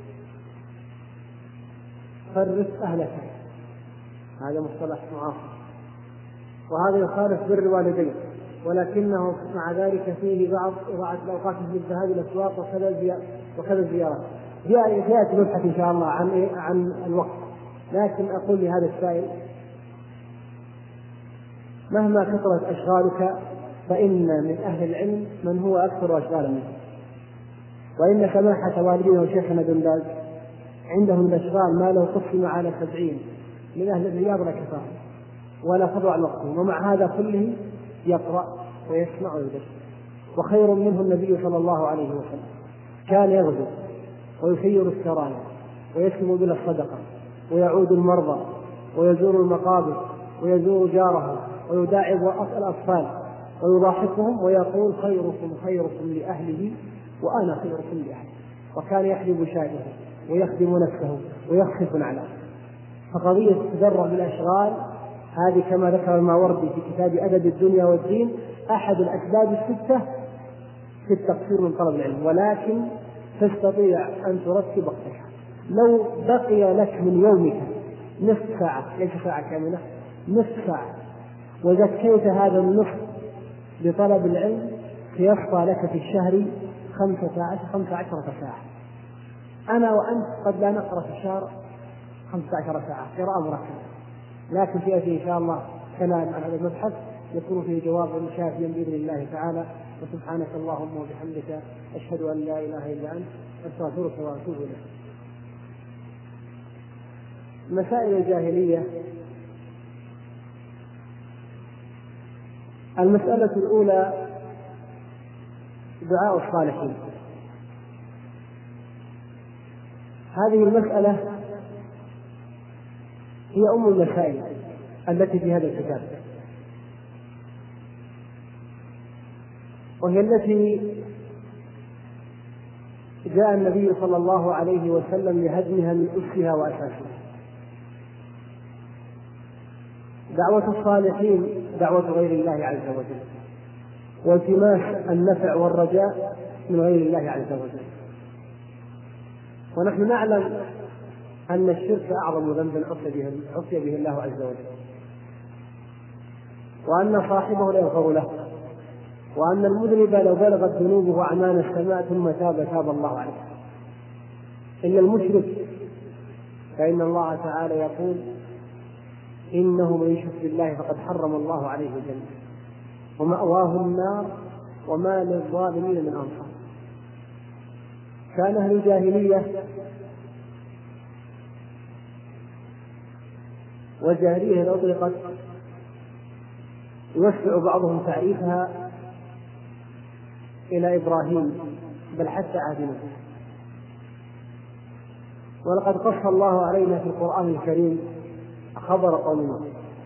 فرق أهلك، هذا مصطلح معاصر وهذا يخالف بر الوالدين، ولكنه مع ذلك فيه بعض إضاعة الأوقات في الذهاب إلى الأسواق وكذا الزيارات. جاءت مبحث إن شاء الله عن الوقت. لكن أقول لهذا السائل مهما كثرت أشغالك فإن من أهل العلم من هو أكثر أشغالا منه. وإن سماحة والدينا وشيخنا بن باز عندهم الأشغال ما لو قسم على 70 من أهل الرياض لكفاه ولا فضل عن وقتهم، ومع هذا كله يقرأ ويسمع ويدرس. وخير منه النبي صلى الله عليه وسلم كان يغزو ويسير السرايا ويسلم بلا الصدقة ويعود المرضى ويزور المقابر ويزور جاره ويداعب الأطفال ويضاحكهم ويقول خيركم لأهله وأنا خيركم لأهله. وكان يحلب شاته ويخدم نفسه ويخفف نعله. فقضية التدرع بالأشغال هذه كما ذكر الماوردي في كتاب أدب الدنيا والدين أحد الأسباب الستة في التقصير من طلب العلم، ولكن تستطيع أن ترتب وقتك. لو بقي لك من يومك نصف ساعة، ليس ساعة كاملة، نصف ساعة، وزكيت هذا النصف بطلب العلم سيصفى لك في الشهر 15 ساعة. أنا وأنت قد لا نقرأ في الشهر 15 ساعة قراءة مركزة، لكن سيأتي إن شاء الله كلام عن هذا المبحث يكون فيه جواب شافيا بإذن الله تعالى. وسبحانك اللهم وبحمدك أشهد أن لا إله إلا أنت أستغفرك وأتوب إليك. مسائل الجاهلية. المسألة الأولى دعاء الصالحين. هذه المسألة هي أم المسائل التي في هذا الكتاب، وهي التي جاء النبي صلى الله عليه وسلم لهدمها من أسها وأساسها. دعوة الصالحين دعوة غير الله عز وجل، والتماس النفع والرجاء من غير الله عز وجل. ونحن نعلم أن الشرك أعظم ذنب عصي به الله عز وجل، وأن صاحبه لا يغفر له، وأن المذنب لو بلغت ذنوبه أعنان السماء ثم تاب الله عليه. إلا المشرك فإن الله تعالى يقول إنه من يشرك بالله فقد حرم الله عليه الجنة ومأواه النار وما للظالمين من أنصار. كان أهل الجاهلية، والجاهلية لو أطلقت يوسع بعضهم تعريفها إلى إبراهيم بل حتى عهد نوح. ولقد قص الله علينا في القرآن الكريم خبر قوم نوح،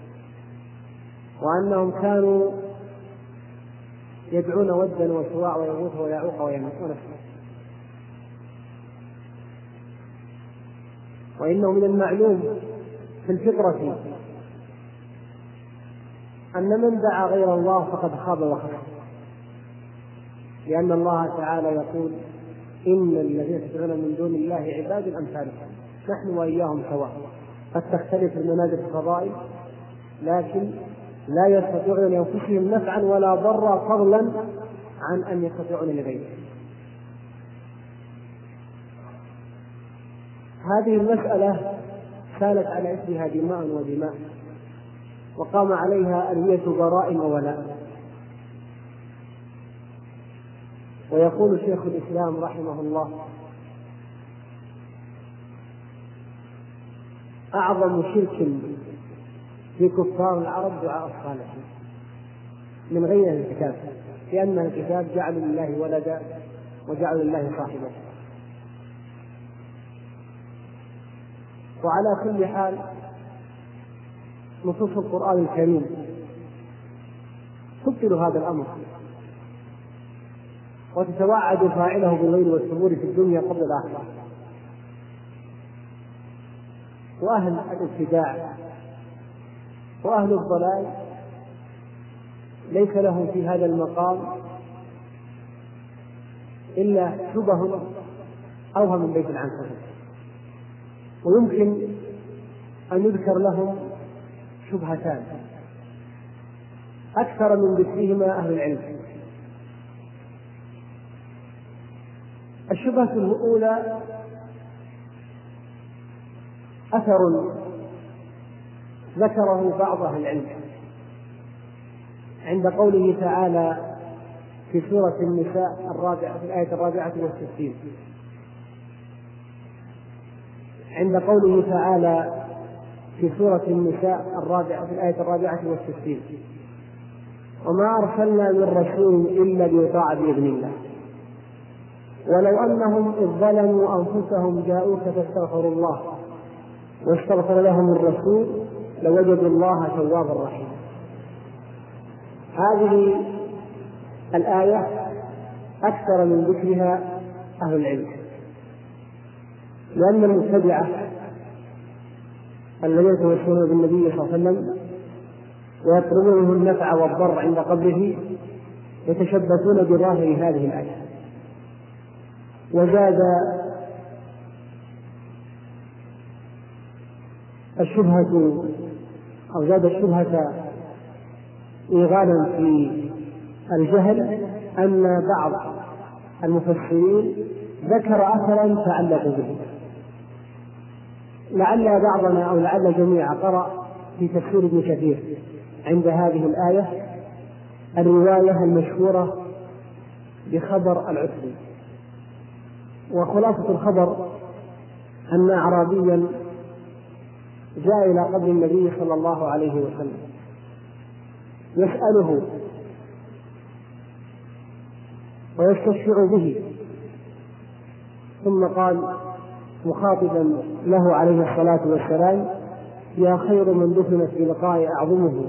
وأنهم كانوا يدعون ودا وسواع ويغوث ويعوق ونسرا، وإنه من المعلوم في الفطرة أن من دعا غير الله فقد خاب وخسر، لأن الله تعالى يقول إن الذين تدعون من دون الله عباد أمثالكم نحن وإياهم سواء، قد تختلف المنازل في الفضائل لكن لا يستطيعون لأنفسهم نفعا ولا ضرا فضلا عن أن يستطيعون لغيرهم. هذه المسألة كانت على إثرها دماء ودماء، وقام عليها ألوية براء وولاء. ويقول شيخ الإسلام رحمه الله أعظم شرك في كفار العرب دعاء الصالحين من غير الكتاب، لأن الكتاب جعلوا لله ولدا وجعلوا لله صاحبا. وعلى كل حال نصوص القرآن الكريم تبطل هذا الأمر وتتوعد فاعله بالغير والسرور في الدنيا قبل الآخرة. وأهل الابتداع وأهل الضلال ليس لهم في هذا المقام إلا شبه أوهم من بيت العنكبوت، ويمكن أن يذكر لهم شبهتان أكثر من ذكرهما أهل العلم. الشبهة الأولى أثر ذكره بعض أهل العلم عند قوله تعالى في سورة النساء في الآية 64، عند قوله تعالى في سورة النساء في الآية 64: وما أرسلنا من رسول إلا ليطاع بإذن الله ولو أنهم إذ ظلموا أنفسهم جاءوك فاستغفروا الله واستغفر لهم الرسول لوجدوا الله توابا رحيما. هذه الآية أكثر من ذكرها أهل العلم، لأن المبتدعة الذين يتوسلون بالنبي صلى الله عليه وسلم ويطلبون منه النفع والضر عند قبره يتشبثون بظاهر هذه الآية. وزاد الشبهة إيغالا في الجهل أن بعض المفسرين ذكر أثرا تعلق به، لعل بعضنا أو لعل الجميع قرأ في تفسير ابن كثير عند هذه الآية الرواية المشهورة بخبر العتبي. وخلاصة الخبر أن أعرابيا جاء إلى قبر النبي صلى الله عليه وسلم يسأله ويستشفع به، ثم قال مخاطبا له عليه الصلاة والسلام: يا خير من دفنت بلقاء أعظمه،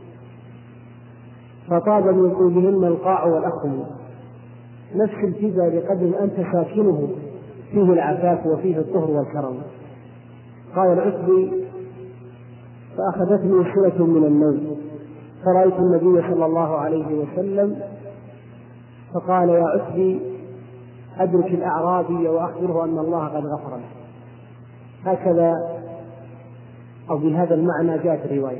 فطاب من طيبهن القاع والأخم، نفس الفدا بقدر أنت ساكنه، فيه العفاف وفيه الطهر والكرم. قال العتبي: فأخذتني سلة من النوم، فرأيت النبي صلى الله عليه وسلم فقال: يا عتبي أدرك الأعرابي وأخبره أن الله قد غفر له. هكذا أو بهذا المعنى جاءت الرواية.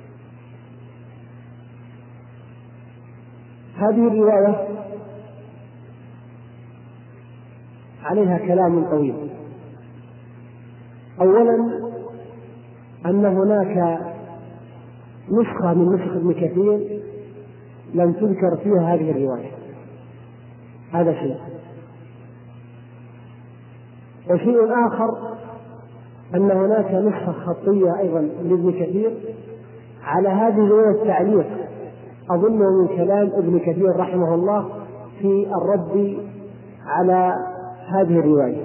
هذه الرواية عليها كلام طويل. أولا أن هناك نسخة من نسخ ابن كثير لم تذكر فيها هذه الرواية، هذا شيء. وشيء آخر أن هناك نسخة خطية أيضا لابن كثير على هذه الرواية التعليق، أظنه من كلام ابن كثير رحمه الله في الرد على هذه الرواية.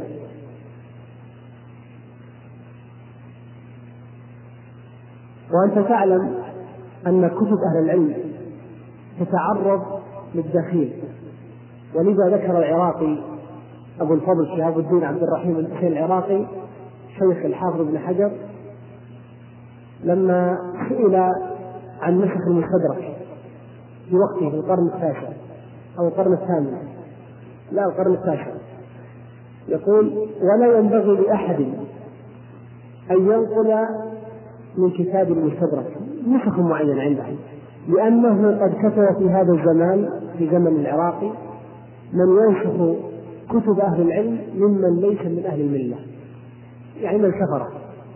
وأنت تعلم أن كتب أهل العلم تتعرض للدخيل، ولذا ذكر العراقي أبو الفضل شهاب الدين عبد الرحيم الحسين العراقي شيخ الحافظ ابن حجر لما سئل عن نسخ المستدرك في وقته في القرن التاسع أو القرن الثامن، لا القرن التاسع، يقول: ولا ينبغي لأحد أن ينقل من كتاب المستدرك نسخ معين عنده، لأنه قد كثر في هذا الزمان في زمن العراقي من ينسخ كتب أهل العلم ممن ليس من أهل الملة، يعني من كفر.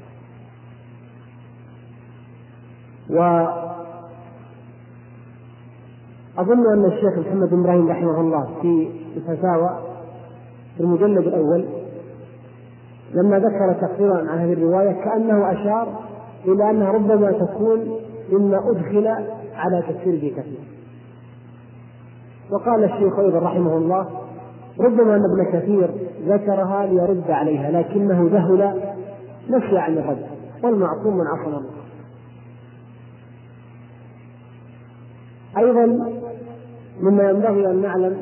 وأظن أن الشيخ محمد بن إبراهيم رحمه الله في الفتاوى في المجلد الأول لما ذكر تقريرا عن هذه الرواية كأنه أشار إلى أنها ربما تكون مما أدخل على تفسير ابن كثير. وقال الشيخ أيضا رحمه الله: ربما أن ابن كثير ذكرها ليرد عليها، لكنه ذهل نسي عن الرد، والمعصوم من عصم الله. أيضا مما ينبغي أن نعلم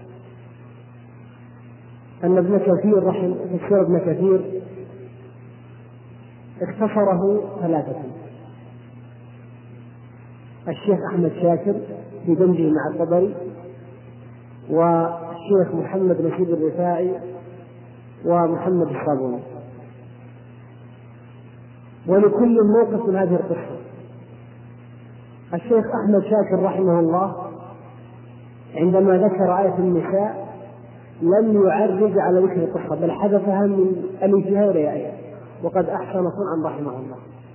أن ابن كثير تفسير ابن كثير اختصره ثلاثة: الشيخ أحمد شاكر في دمجه مع الطبري، والشيخ محمد نشيد الرفاعي، ومحمد الصابوني. ولكل موقف من هذه القصة. الشيخ أحمد شاكر رحمه الله عندما ذكر آية النساء لم يعرج على ذكر القصة، بل حذفها من الانتهاء إلى آية، وقد أحسن صنعا رحمه الله.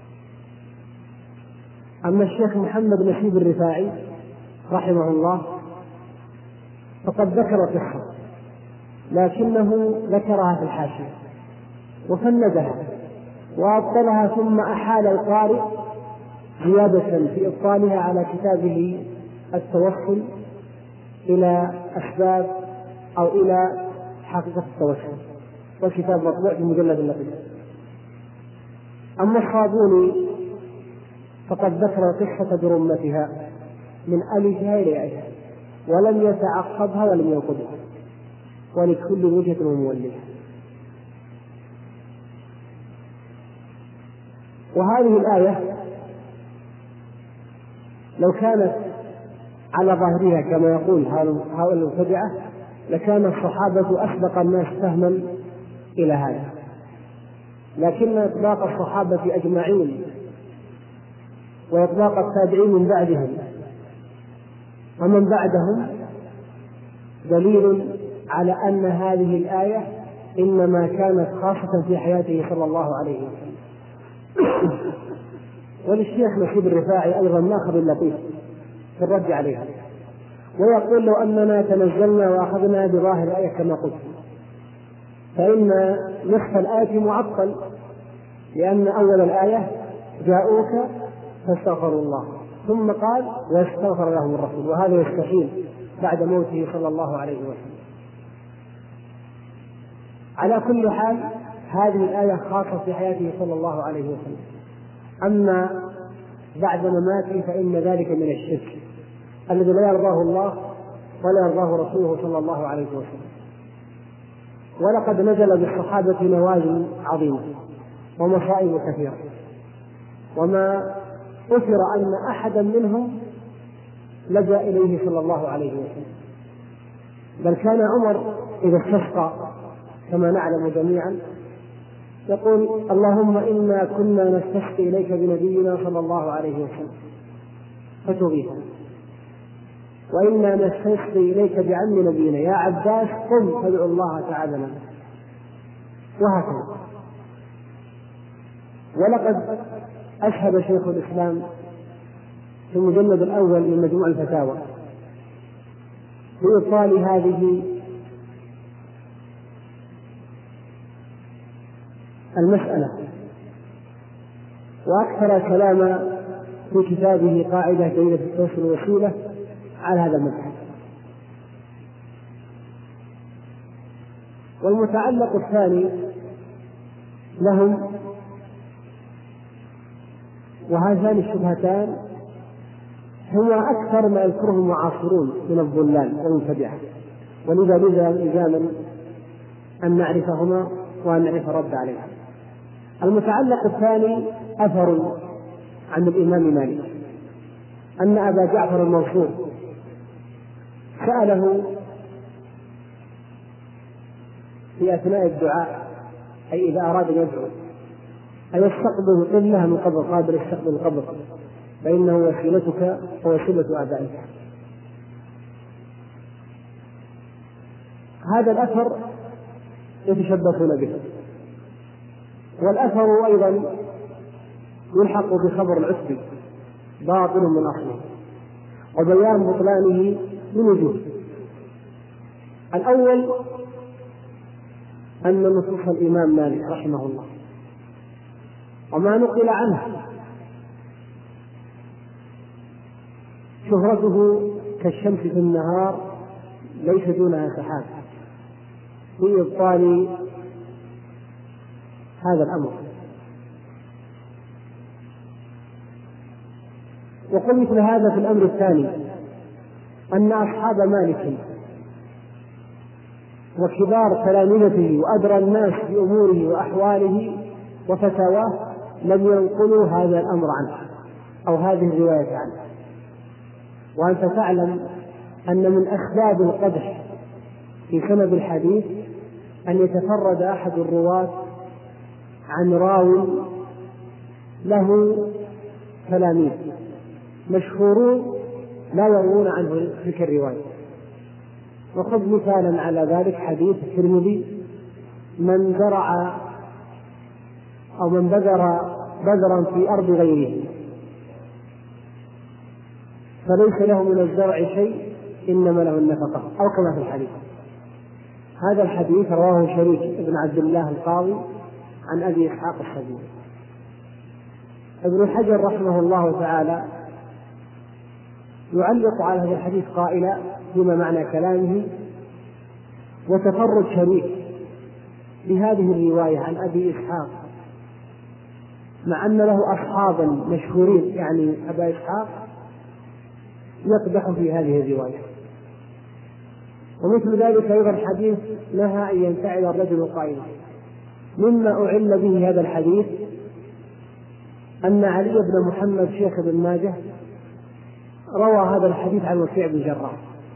أما الشيخ محمد نشيد الرفاعي رحمه الله فقد ذكر قصة، لكنه ذكرها في الحاشية وفندها وأبطلها، ثم أحال القارئ زيادة في إبطالها على كتابه التوصل إلى أسباب أو إلى حقيقة التوسل، والكتاب مطبوع في مجلد اللطيف. أما الصابوني فقد ذكر القصة برمتها من ألفها إلى يائها، ولم يتعقبها ولم ينقضها، ولكل وجهة ومولها. وهذه الآية لو كانت على ظاهرها كما يقول هؤلاء المبتدعة لكان الصحابة أسبق الناس فهما إلى هذا، لكن إطلاق الصحابة أجمعين وإطلاق التابعين من بعدهم ومن بعدهم دليل على أن هذه الآية إنما كانت خاصة في حياته صلى الله عليه وسلم. وللشيخ نصيب الرفاعي أيضا ماخذ لطيف في الرد عليها، ويقول: لو أننا تنزلنا وأخذنا بظاهر الآية كما قلت، فإن نصف الآية معطل، لأن أول الآية جاءوك فاستغفروا الله، ثم قال: واستغفر لهم الرسول، وهذا يستحيل بعد موته صلى الله عليه وسلم. على كل حال هذه الآية خاصة في حياته صلى الله عليه وسلم، أما بعد مماته فإن ذلك من الشرك الذي لا يرضاه الله ولا يرضاه رسوله صلى الله عليه وسلم. ولقد نزل بالصحابة نوازل عظيمة ومصائب كثيرة، وما أثر أن أحدا منهم لجأ إليه صلى الله عليه وسلم، بل كان عمر إذا استسقى كما نعلم جميعا يقول: اللهم إنا كنا نستسقي إليك بنبينا صلى الله عليه وسلم فتغيثنا، وإنا نستسقي إليك بعم نبينا يا عباس قم فادع الله تعالى لنا، وهكذا. ولقد أشهد شيخ الإسلام في المجلد الأول من مجموع الفتاوى بإبطال هذه المسألة، وأكثر كلام في كتابه قاعدة جيدة في التوصل والوسيلة على هذا المبحث. والمتعلق الثاني لهم، وهذان الشبهتان هو أكثر ما يذكره المعاصرون من الضلال والمبتدعة، ولذا لزاما أن نعرفهما وأن نعرف الرد عليها. المتعلق الثاني أثر عن الإمام مالك أن أبا جعفر المنصور سأله في أثناء الدعاء، أي إذا أراد أن يدعو، أيستقبل القبلة من قبل؟ قابل يستقبل القبر فإنه وسيلتك ووسيلة آبائك. هذا الأثر يتشبثون به، والأثر أيضا يلحق بخبر العتبي باطل من أصله، وبيان بطلانه من وجوه. الأول أن نصوص الإمام مالك رحمه الله وما نقل عنه شهرته كالشمس في النهار ليس دونها سحاب في إبطال هذا الأمر. وقل مثل هذا في الأمر الثاني أن أصحاب مالك وكبار تلامذته وأدرى الناس بأموره وأحواله وفتاواه لم ينقلوا هذا الأمر عنه أو هذه الرواية عنه. وأنت تعلم أن من أسباب القدح في سند الحديث أن يتفرد أحد الرواة عن راو له تلاميذ مشهورون لا يروون عنه تلك الرواية. وخذ مثالا على ذلك حديث الترمذي: من زرع أو من بذرا في أرض غيره فليس له من الزرع شيء إنما له النفقة، أو كما في الحديث. هذا الحديث رواه شريك بن عبد الله القاضي عن أبي إسحاق السبيعي. ابن حجر رحمه الله تعالى يعلق على هذا الحديث قائلا فيما معنى كلامه: وتفرد شريك بهذه الرواية عن أبي إسحاق مع أن له أصحابا مشهورين، يعني أبا إسحاق، يقدح في هذه الرواية. ومثل ذلك أيضا حديث نهى أن ينتعل الرجل قائما. مما أعل به هذا الحديث أن علي بن محمد شيخ بن ماجه روى هذا الحديث عن وكيع بن جراح،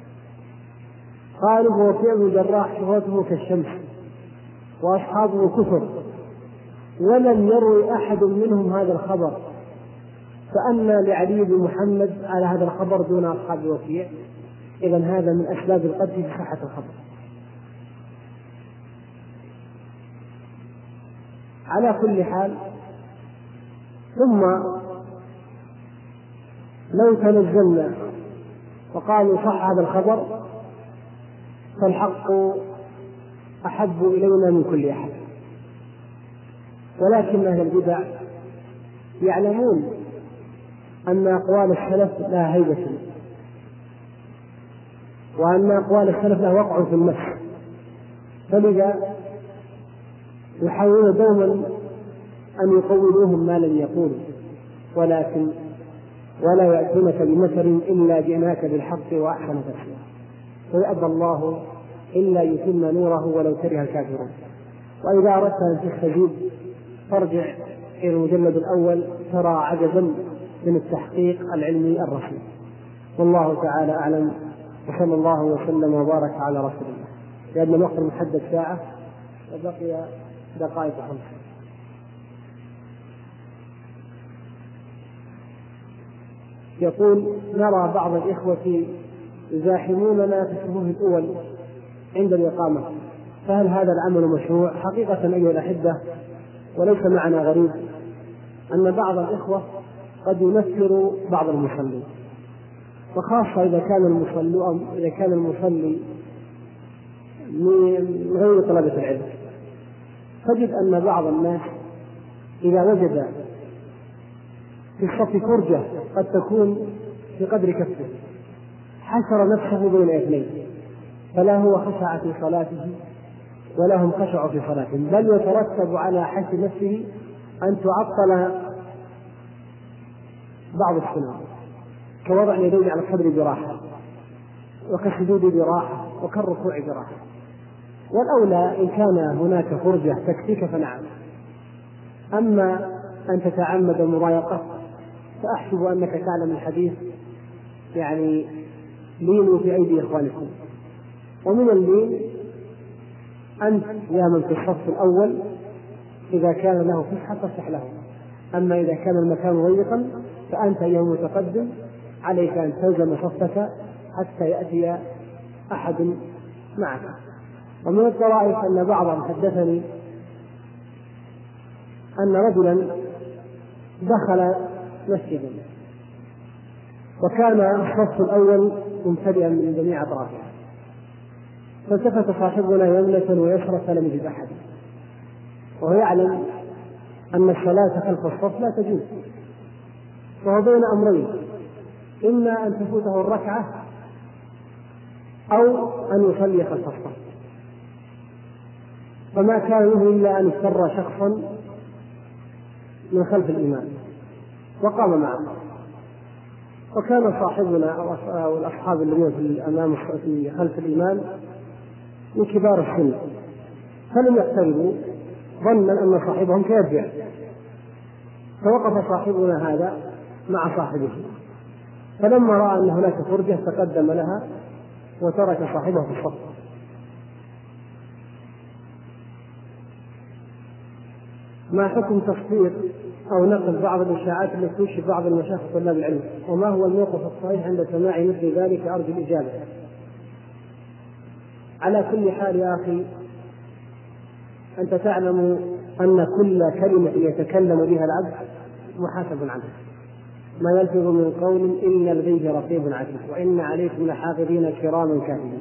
قالوا وكيع بن جراح شهرته كالشمس وأصحابه كثر ولم يروي أحد منهم هذا الخبر، فأن لعلي بن محمد على هذا الخبر دون أصحاب وكيع؟ إذن هذا من أسباب القدح في صحة الخبر. على كل حال، ثم لو تنزلنا وقالوا صح هذا الخبر فالحق أحب إلينا من كل أحد، ولكن أهل البدع يعلمون أن أقوال السلف لها هيبة، وأن أقوال السلف لها وقع في النفس، فلذا يحاولون دوما أن يقولوهم ما لم يقولوا، ولا يأتونك بمثل إلا جئناك بالحق وأحسن تفسيرا، فيأبى الله إلا يتم نوره ولو كره الكافرون. وإذا أردت أن تستزيد فارجع إلى المجلد الأول ترى عجبا من التحقيق العلمي الرسمي. والله تعالى أعلم، وصلى الله وسلم وبارك على رسول الله. لأن الوقت المحدد ساعة وبقي دقائق 5. يقول: نرى بعض الإخوة يزاحموننا في الصفوف الأول عند الإقامة، فهل هذا العمل مشروع؟ حقيقة أيها الأحبة، وليس معنا غريب أن بعض الإخوة قد ينفر بعض المصلين، وخاصة إذا كان المصلي من غير طلبة العلم. تجد أن بعض الناس إذا وجد في الصف فرجة قد تكون في قدر كفه حشر نفسه بين اثنين، فلا هو خشع في صلاته ولا هم خشعوا في صلاتهم، بل يترتب على حشر نفسه أن تعطل بعض السنن، كوضع اليدين على الصدر براحة، وكالسجود براحة، وكالركوع براحة. والأولى إن كان هناك فرجة تكفيك فنعم، أما أن تتعمد المضايقة فأحسب أنك تعلم الحديث، يعني لينوا في أيدي إخوانكم. ومن اللين أنت يا من في الصف الأول إذا كان له فسحة فافسح له، أما إذا كان المكان ضيقا فأنت أيها المتقدم عليك أن تلزم صفك حتى يأتي أحد معك. ومن الطرائف أن بعضهم حدثني أن رجلا دخل مسجدا وكان الصف الأول ممتلئا من جميع أطرافه، فالتفت صاحبنا يمنة ويسرى فلم يجد أحد، وهو يعلم أن الصلاة خلف الصف لا تجوز، فهو بين أمرين: إما أن تفوته الركعة أو أن يصلي خلف الصف، فما كان له إلا أن يسر شخصا من خلف الإمام وقام معه. وكان صاحبنا أو الأصحاب الذين في خلف الإمام من كبار السن، فلم يقتربوا ظنا أن صاحبهم سيرجع، فوقف صاحبنا هذا مع صاحبه، فلما رأى أن هناك فرجة تقدم لها وترك صاحبه في الصف. ما حكم تصديق أو نقل بعض الإشاعات التي تشبه بعض المشايخ طلاب العلم؟ وما هو الموقف الصحيح عند سماع مثل ذلك؟ أرجو الإجابة. على كل حال يا أخي، أنت تعلم أن كل كلمة يتكلم بها العبد محاسب عنها، ما يلفظ من قول إلا لديه رقيب عتيد وإن عليكم لحافظين كراما كاتبين.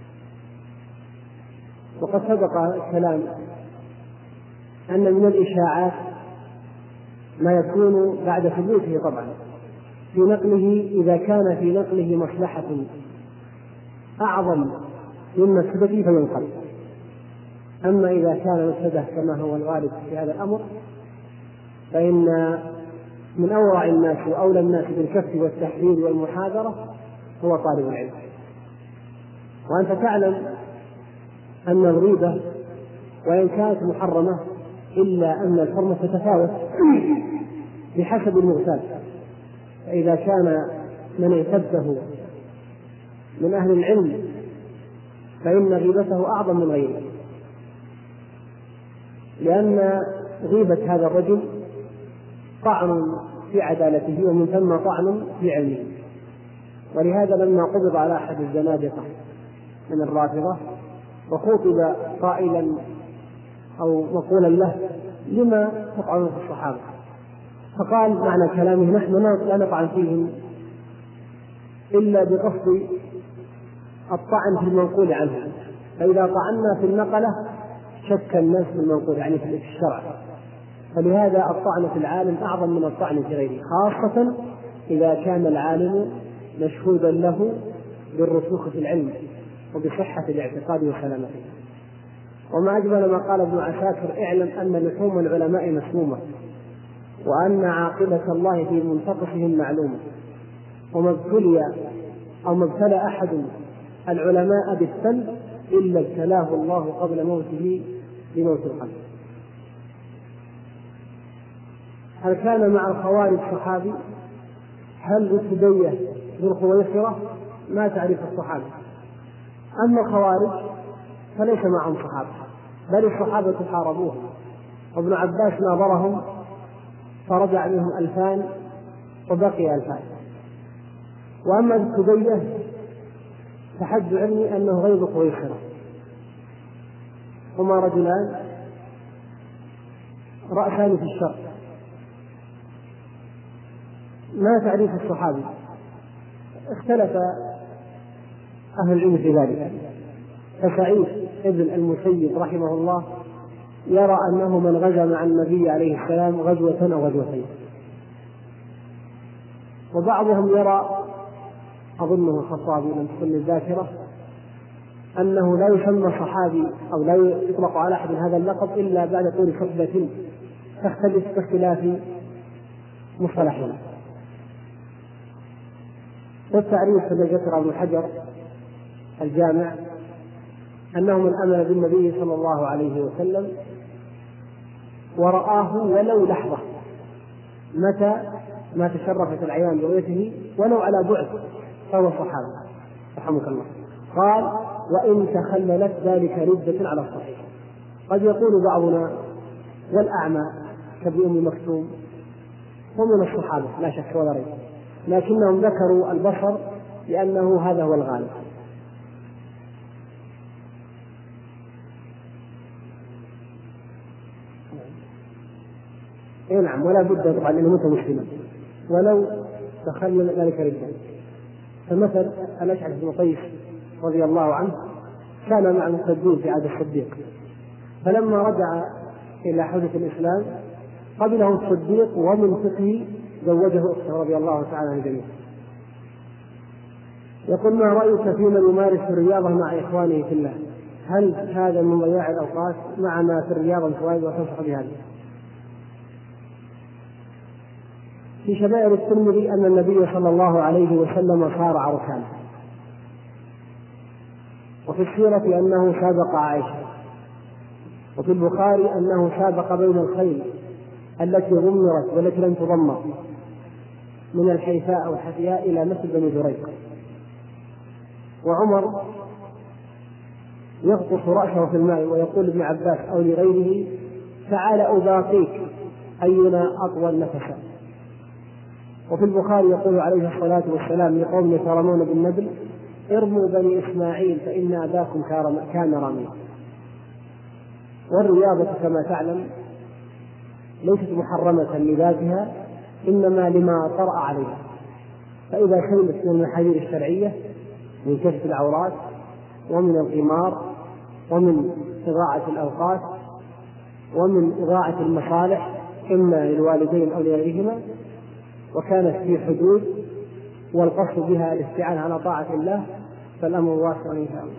وقد سبق الكلام أن من الإشاعات ما يكون بعد ثبوته طبعا في نقله، إذا كان في نقله مصلحة أعظم من مفسدته فينقل، أما إذا كان مفسدة كما هو الغالب في هذا الأمر فإن من أورع الناس وأولى الناس بالكف والتحذير والمحاذرة هو طالب العلم. وأنت تعلم أن الغيبة وإن كانت محرمة إلا أن الحرمة تتفاوت بحسب المغتاب، فإذا كان من اعتده من أهل العلم فإن غيبته أعظم من غيره، لأن غيبة هذا الرجل طعن في عدالته ومن ثم طعن في علمه. ولهذا لما قبض على أحد الزنادقة من الرافضة وخوطب قائلا أو مقولا له لما تطعنون في الصحابة؟ فقال معنى كلامه نحن لا نطعن فيهم إلا بقصد الطعن في المنقول عنه، فإذا طعنا في النقلة شك الناس في المنقول يعني في الشرع، فلهذا الطعن في العالم أعظم من الطعن في غيره، خاصة إذا كان العالم مشهودا له بالرسوخ في العلم وبصحة الاعتقاد وسلامته. وما أجمل ما قال ابن عساكر: اعلم أن لحوم العلماء مسمومة، وأن عاقبة الله في منتقصهم معلومة، وما ابتلى أحد العلماء بالسلب إلا ابتلاه الله قبل موته بموت القلب. هل كان مع الخوارج صحابي؟ هل ابتدية ذو الخويصرة؟ ما تعرف الصحابة. أما الخوارج فليس معهم صحابة، بل الصحابة حاربوهم، وابن عباس ناظرهم فرجع منهم 2000 وبقي 2000. وأما ابتدية فحد علمي أنه غير خويصرة، هما رجلان رأسان في الشر، ما تعريف الصحابي. اختلف أهل العلم في ذلك، فسعيد ابن المسيب رحمه الله يرى أنه من غزا مع النبي عليه السلام غزوة أو غزوتين، وبعضهم يرى، أظنه الخطابي لم تكن الذاكرة، أنه لا يسمى صحابي أو لا يطلق على أحد هذا اللقب إلا بعد طول خطبة تختلف باختلاف مصطلحين. والتعريف الذي ذكره ابن حجر الجامع أنه من آمن بالنبي صلى الله عليه وسلم ورآه ولو لحظة متى ما تشرفت العيان برؤيته ولو على بعد فهو صحابة رحمك الله. قال: وإن تخللت ذلك ردة على الصحيح. قد يقول بعضنا: والأعمى كابن أم مكتوم هم من الصحابة لا شك ولا ريب، لكنهم ذكروا البصر لأنه هذا هو الغالب. اي نعم، ولا بد طبعا انه متى مسلما ولو تخلل ذلك ردة. فمثل الأشعث بن قيس رضي الله عنه كان مع المسلمين في عهد الصديق، فلما رجع إلى حدث الإسلام قبله الصديق ومن فقهه زوجه أخته رضي الله تعالى عن الجميع. يقول: ما رأيك في من يمارس الرياضة مع إخوانه في الله؟ هل هذا من ضياع الأوقات مع ما في الرياضة فوائد وتنصح بهذا؟ في شمائل الترمذي أن النبي صلى الله عليه وسلم صارع ركانه، وفي السيرة أنه سابق عائشة، وفي البخاري أنه سابق بين الخيل التي ضمرت والتي لم تضمر من الحيفاء أو الحفياء إلى مثل بني دريق. وعمر يغطس رأسه في الماء ويقول ابن عباس أو لغيره: تعال أباقيك أينا أطول نفسا. وفي البخاري يقول عليه الصلاة والسلام لقوم يترمون بالنبل: ارموا بني إسماعيل فإن أباكم كان راميا. والرياضة كما تعلم ليست محرمة لذاتها، إنما لما طرأ عليها، فإذا سلمت من المحاذير الشرعية من كشف العورات ومن القمار ومن إضاعة الأوقات ومن إضاعة المصالح إما للوالدين أو لغيرهما، وكانت في حدود والقصد بها الاستعانة على طاعة الله، فالأمر واسع إن شاء الله.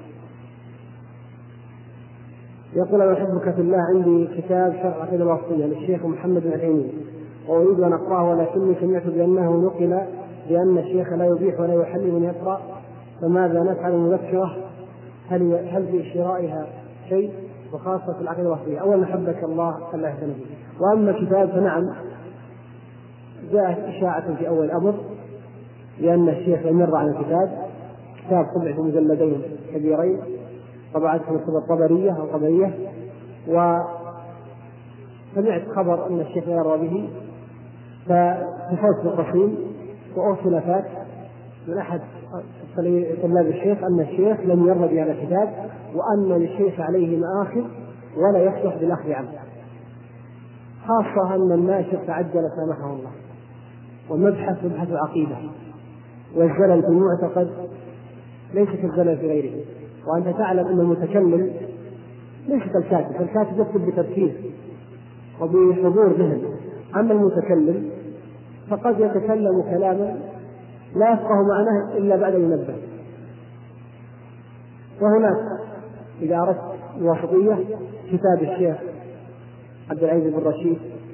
يقول: أنا أحبك في الله، عندي كتاب شرح العقيدة الواسطية للشيخ محمد بن عثيمين وأريد أن أقرأه، ولكني سمعت بأنه نقل بأن الشيخ لا يبيح ولا يحل من يقرأ، فماذا نفعل؟ مذكرة هل في شرائها شيء، وخاصة في العقيدة الواسطية؟ أولا حبك الله ألا يهتم به. وأما الكتاب فنعم جاءت إشاعة في أول أمر لأن الشيخ يمر عن الكتاب، كتاب طبع في مجلدين كبيرين طبعته مكتبة الطبرية أو طبرية، وسمعت خبر أن الشيخ يرى به، فاتصلت بالقصيم وأرسل فاكس من أحد طلاب الشيخ أن الشيخ لم يرى بهذا الكتاب، وأن للشيخ عليه مآخذ ولا يصلح بالأخذ عنه. خاصة أن الناشر تعجل سامحه الله، والمبحث مبحث عقيدة، والزلل في المعتقد ليس كالزلل في غيره. وأنت تعلم أن المتكلم ليس كالكاتب، الكاتب يكتب بتركيز وبحضور ذهن، أما المتكلم فقد يتكلم كلاما لا يفقه معناه إلا بعد ينبه. وهناك إذا أردت الوسطية كتاب الشيخ عبد العزيز بن رشيد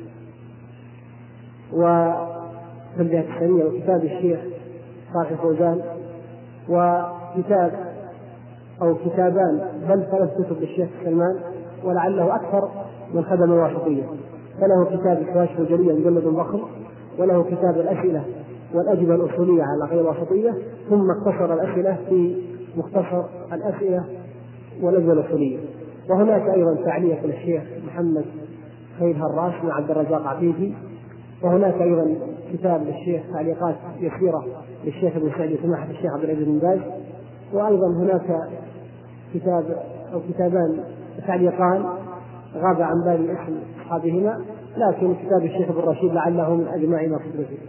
وتنبيه السنية، وكتاب الشيخ صالح الفوزان، وكتاب أو كتابان بل 3 كتب للشيخ سلمان، ولعله أكثر من خدم الوسطية. فله كتاب الحواشي الجلية مجلد ضخم، وله كتاب الأسئلة والأجوبة الأصولية على غير الوسطية، ثم اختصر الأسئلة في مختصر الأسئلة والأجوبة الأصولية. وهناك أيضا تعليق للشيخ محمد خير هراس مع عبد الرزاق عفيفي، وهناك أيضا كتاب للشيخ تعليقات يسيرة للشيخ ابن سعيد سماحة الشيخ عبد العزيز بن باز، وأيضا هناك كتاب أو كتابان تعليقان غاب عن بالي اسم أصحابهما، لكن كتاب الشيخ ابن رشيد لعله من أجمع ما كتب فيه.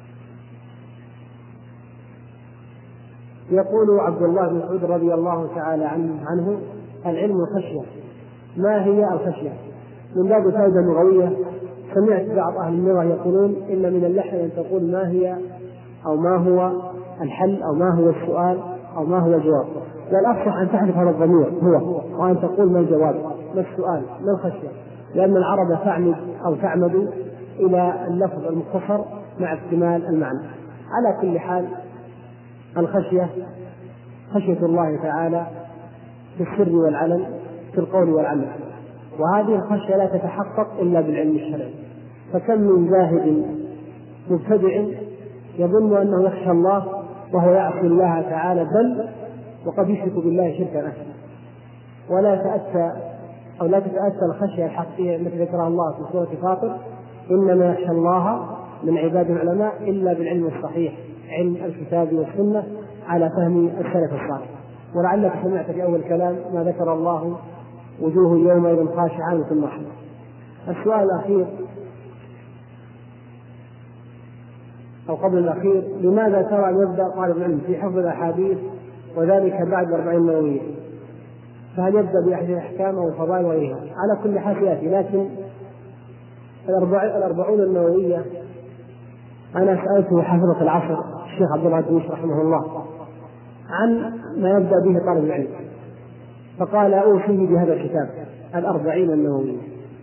يقول عبد الله بن مسعود رضي الله تعالى عنه: العلم الخشية. ما هي الخشية؟ من باب فائدة لغوية، سمعت بعض أهل اللغة يقولون إن من اللحن أن تقول ما هي أو ما هو الحل أو ما هو السؤال أو ما هو الجواب، والأفصح أن تحذف هذا الضمير هو، وأن تقول ما الجواب ما السؤال ما الخشية، لأن العرب تعمد إلى اللفظ المختصر مع اكتمال المعنى. على كل حال الخشية خشية الله تعالى في السر والعلن، في القول والعمل، وهذه الخشية لا تتحقق إلا بالعلم الشرعي. فكم من زاهد مبتدع يظن أنه يخشى الله وهو يعصي الله تعالى، بل وقد يشرك بالله شركا أكبر. لا تتأتى الخشية الحقيقية التي ذكرها الله في سورة فاطر: إنما يخشى الله من عباد العلماء إلا بالعلم الصحيح، علم الكتاب والسنة على فهم السلف الصالح. ولعلك سمعت في أول كلام ما ذكر الله: وجوه يومئذ خاشعة ثم رحمة. السؤال الأخير أو قبل الأخير: لماذا ترى أن يبدأ طالب العلم في حفظ الأحاديث وذلك بعد 40 نووية؟ فهل يبدأ بأحد الأحكام أو الفضائل وغيرها؟ على كل حال يأتي، لكن 40 النووية أنا سألته حافظة العصر الشيخ عبد الله بن رحمه الله عن ما يبدأ به طالب العلم، فقال: أوصيه بهذا الكتاب 40 النووية.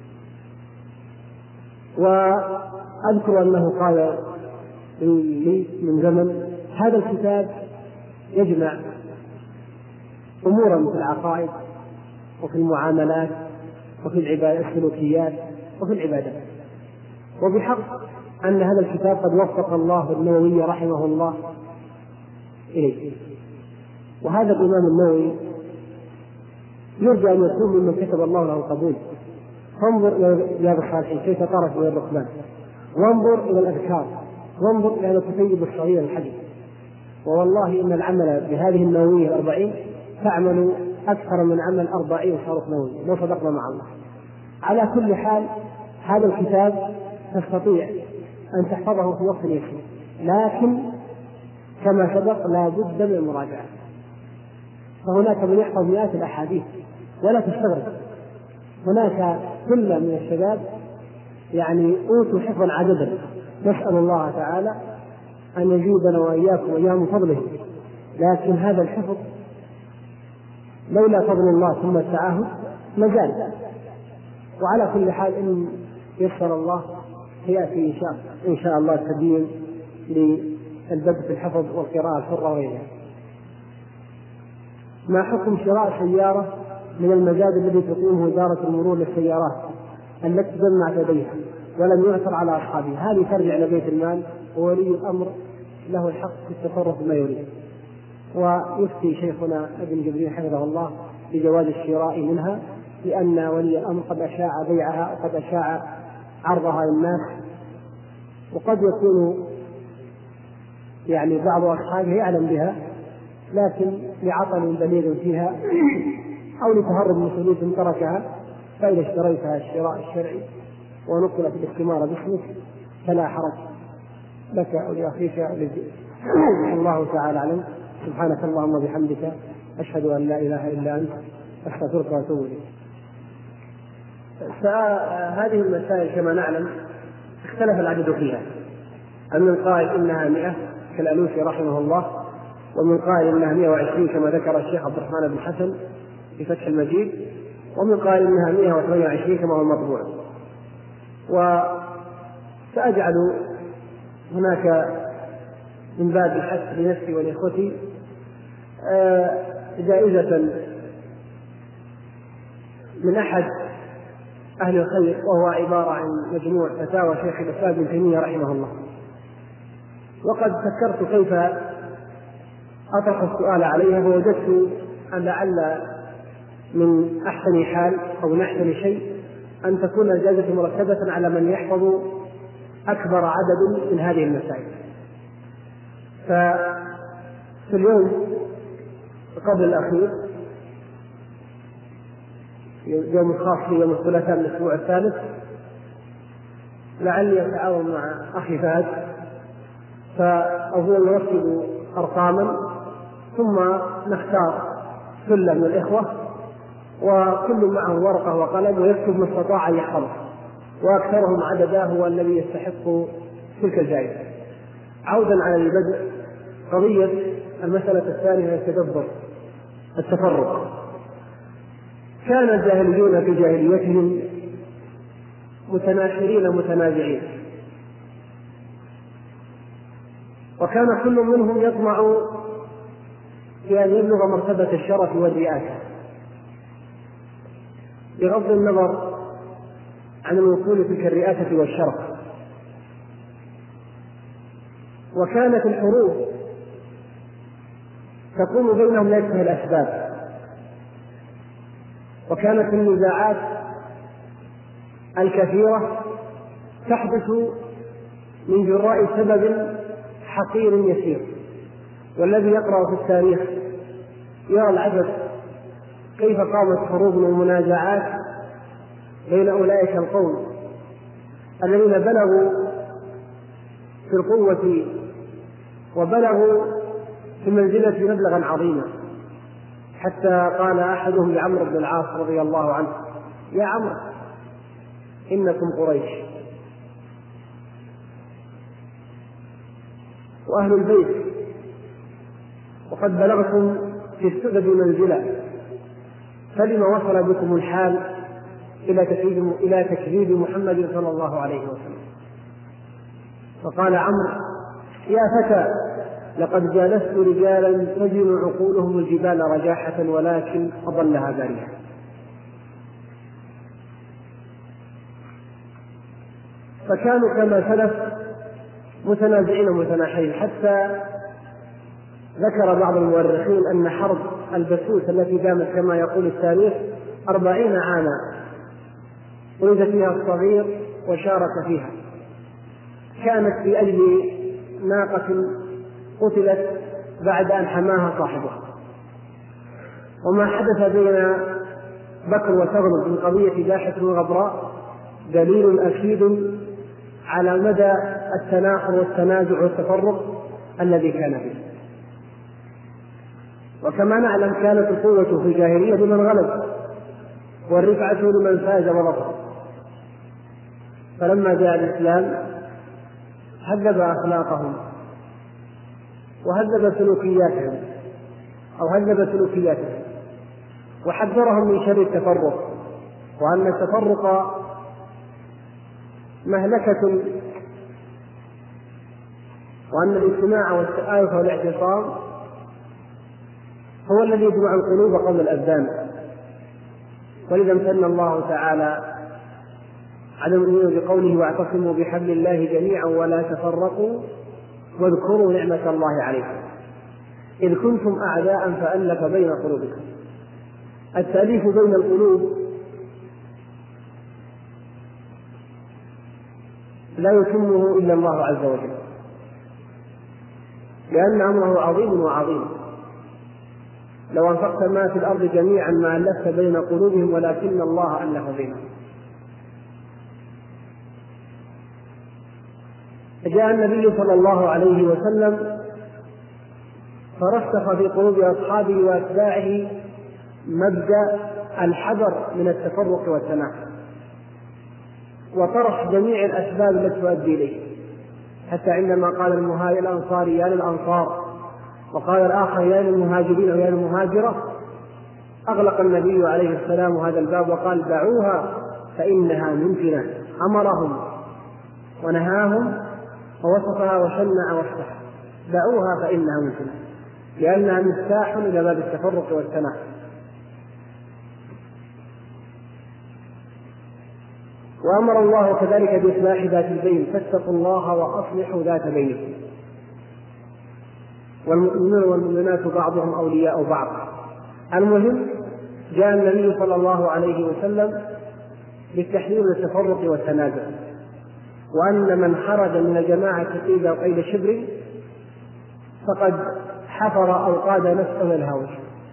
وأذكر أنه قال لي من زمن: هذا الكتاب يجمع أمورا في العقائد وفي المعاملات وفي السلوكيات وفي العبادات. وبحق أن هذا الكتاب قد وفق الله النووي رحمه الله إليه. وهذا الإمام النووي يرجى أن يكون ممن كتب الله له القبول. فانظر إلى رياض الصالحين كيف طرف إلى الرحمن، وانظر إلى الأذكار، وانظر إلى الكتيب الصغير الحديث. ووالله إن العمل بهذه النووية 40 تعمل أكثر من عمل 40 صاروخ نووي لو صدقنا مع الله. على كل حال هذا الكتاب تستطيع أن تحفظه في وقت يسير، لكن كما سبق لا بد من المراجعة. فهناك من يحفظ مئات الأحاديث ولا تستغرب، هناك كل من الشباب أوتوا حفظا عددا. نسأل الله تعالى أن يزيدنا وإياكم وإياه من فضله، لكن هذا الحفظ لولا فضل الله ثم التعاهد مازال. وعلى كل حال إن يسر الله سيأتي إن شاء الله تبيين للبدء في الحفظ والقراءة الحرة وغيرها. ما حكم شراء سيارة من المزاد الذي تقيمه وزارة المرور للسيارات التي تجمع لديها ولم يعثر على أصحابها؟ هذه ترجع إلى بيت المال، وولي الأمر له الحق في التصرف بما يريد. ويفتي شيخنا ابن جبريل حفظه الله بجواز الشراء منها، لأن ولي الأمر قد أشاع بيعها وقد أشاع عرضها للناس، وقد يكون بعض أصحابه يعلم بها لكن لعطل بليغ فيها أو لتهرب مسؤولية تركها، فإذا اشتريتها الشراء الشرعي ونقلت الاستمارة باسمك فلا حرج لك أو لأخيك الله تعالى أعلم. سبحانك اللهم وبحمدك أشهد أن لا إله إلا أنت أستغفرك وأتوب إليك. فهذه المسائل كما نعلم اختلف العدد فيها، من قائل إنها 100 كالألوسي رحمه الله، ومن قائل إنها 120 كما ذكر الشيخ عبد الرحمن بن حسن في فتح المجيد، ومن قائل إنها 128 كما هو المطبوع. وسأجعل هناك من باب الحث لنفسي ولإخوتي جائزة من أحد أهل الخير، وهو عبارة عن مجموع فتاوى شيخ الإسلام ابن تيمية رحمه الله. وقد فكرت كيف أطرح السؤال عليها، فوجدت أن لعل من أحسن حال أو من أحسن شيء أن تكون الجائزة مرتبة على من يحفظ أكبر عدد من هذه المسائل. ففي اليوم قبل الأخير، يوم الخاص يوم الثلاثاء من الأسبوع الثالث، لعلي أتعاون مع أخي فهد فهو يرتب أرقاما، ثم نختار ثلة من الإخوة وكل معه ورقة وقلم ويكتب ما استطاع أن يحفظه، وأكثرهم عددا هو الذي يستحق تلك الجائزة. عودا على البدء، قضية المسألة الثانية هي التفرق. كان الجاهليون في جاهليتهم متناحرين متنازعين، وكان كل منهم يطمع في أن يبلغ مرتبة الشرف والرئاسة بغض النظر عن الوصول تلك الرئاسة والشرف. وكانت الحروب تقوم بينهم لهذه الأسباب، وكانت النزاعات الكثيرة تحدث من جراء سبب حقير يسير. والذي يقرأ في التاريخ يرى العجب كيف قامت حروب ومنازعات بين أولئك القوم الذين بلغوا في القوة وبلغوا في منزلة مبلغا عظيما، حتى قال أحدهم لعمرو بن العاص رضي الله عنه: يا عمرو إنكم قريش وأهل البيت، وقد بلغتم في السؤدد منزلا، فلما وصل بكم الحال إلى تكذيب محمد صلى الله عليه وسلم؟ فقال عمرو: يا فتى، لقد جالست رجالا تزن عقولهم الجبال رجاحة ولكن أضلها بارية. فكانوا كما سلف متنازعين متناحرين، حتى ذكر بعض المؤرخين أن حرب البسوس التي دامت كما يقول التاريخ 40 عاما ولد فيها الصغير وشارك فيها، كانت في أجل ناقة قتلت بعد أن حماها صاحبها. وما حدث بين بكر وتغلب من قضية باحة وغبراء دليل أكيد على مدى التناحر والتنازع والتفرق الذي كان فيه. وكما نعلم كانت القوة في الجاهلية لمن غلب، والرفعة لمن فاز وظفر. فلما جاء الإسلام هذب أخلاقهم وهذب سلوكياتهم وحذرهم من شر التفرق، وأن التفرق مهلكة، وأن الاجتماع والتآلف والاعتصام هو الذي يجمع القلوب قبل الأبدان. ولذا امتن الله تعالى على المؤمنين بقوله: واعتصموا بحبل الله جميعا ولا تفرقوا واذكروا نعمة الله عليكم إذ كنتم أعداء فألف بين قلوبكم. التأليف بين القلوب لا يتمه إلا الله عز وجل، لأن أمره عظيم وعظيم. لو أنفقت ما في الأرض جميعا ما ألفت بين قلوبهم ولكن الله ألف بينهم. جاء النبي صلى الله عليه وسلم فرسخ في قلوب أصحابه وأتباعه مبدأ الحذر من التفرق والتناحر، وطرح جميع الأسباب التي تؤدي إليه، حتى عندما قال الأنصاري يا للأنصار وقال الآخر يا للمهاجرين ويا للمهاجرة، أغلق النبي عليه السلام هذا الباب وقال دعوها فإنها منتنة، أمرهم ونهاهم ووصفها وشنع وافتح، دعوها فإنها منتنة، لأنها مفتاح إلى باب التفرق والتناحر. وأمر الله كذلك بإصلاح ذات البين، فاتقوا الله وأصلحوا ذات بينكم، والمؤمنون والمؤمنات بعضهم أولياء بعض. المهم جاء النبي صلى الله عليه وسلم بالتحذير من التفرق والتنازع، وأن من خرج من الجماعة قيد أو قيد شبر فقد حفر أو قاد نفسه للهوى.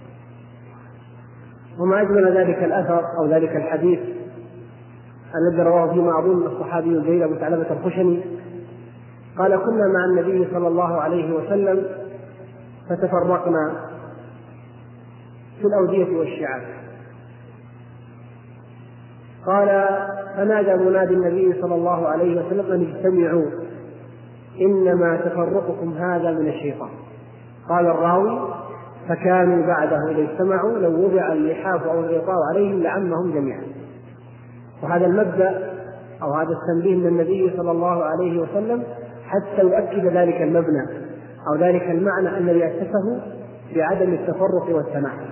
وما أجمل ذلك الأثر أو ذلك الحديث الذي رواه فيما أظن الصحابي الجليل أبو ثعلبة الخشني قال كنا مع النبي صلى الله عليه وسلم فتفرقنا في الأودية والشعاب، قال فنادى منادي النبي صلى الله عليه وسلم أن اجتمعوا إنما تفرقكم هذا من الشيطان. قال الراوي فكانوا بعده إذا اجتمعوا لو وضع اللحاف أو الغطاء عليهم لعمهم جميعا. وهذا المبدأ أو هذا التنبيه من النبي صلى الله عليه وسلم حتى يؤكد ذلك المبنى أو ذلك المعنى الذي أسسه بعدم التفرق والتناحر.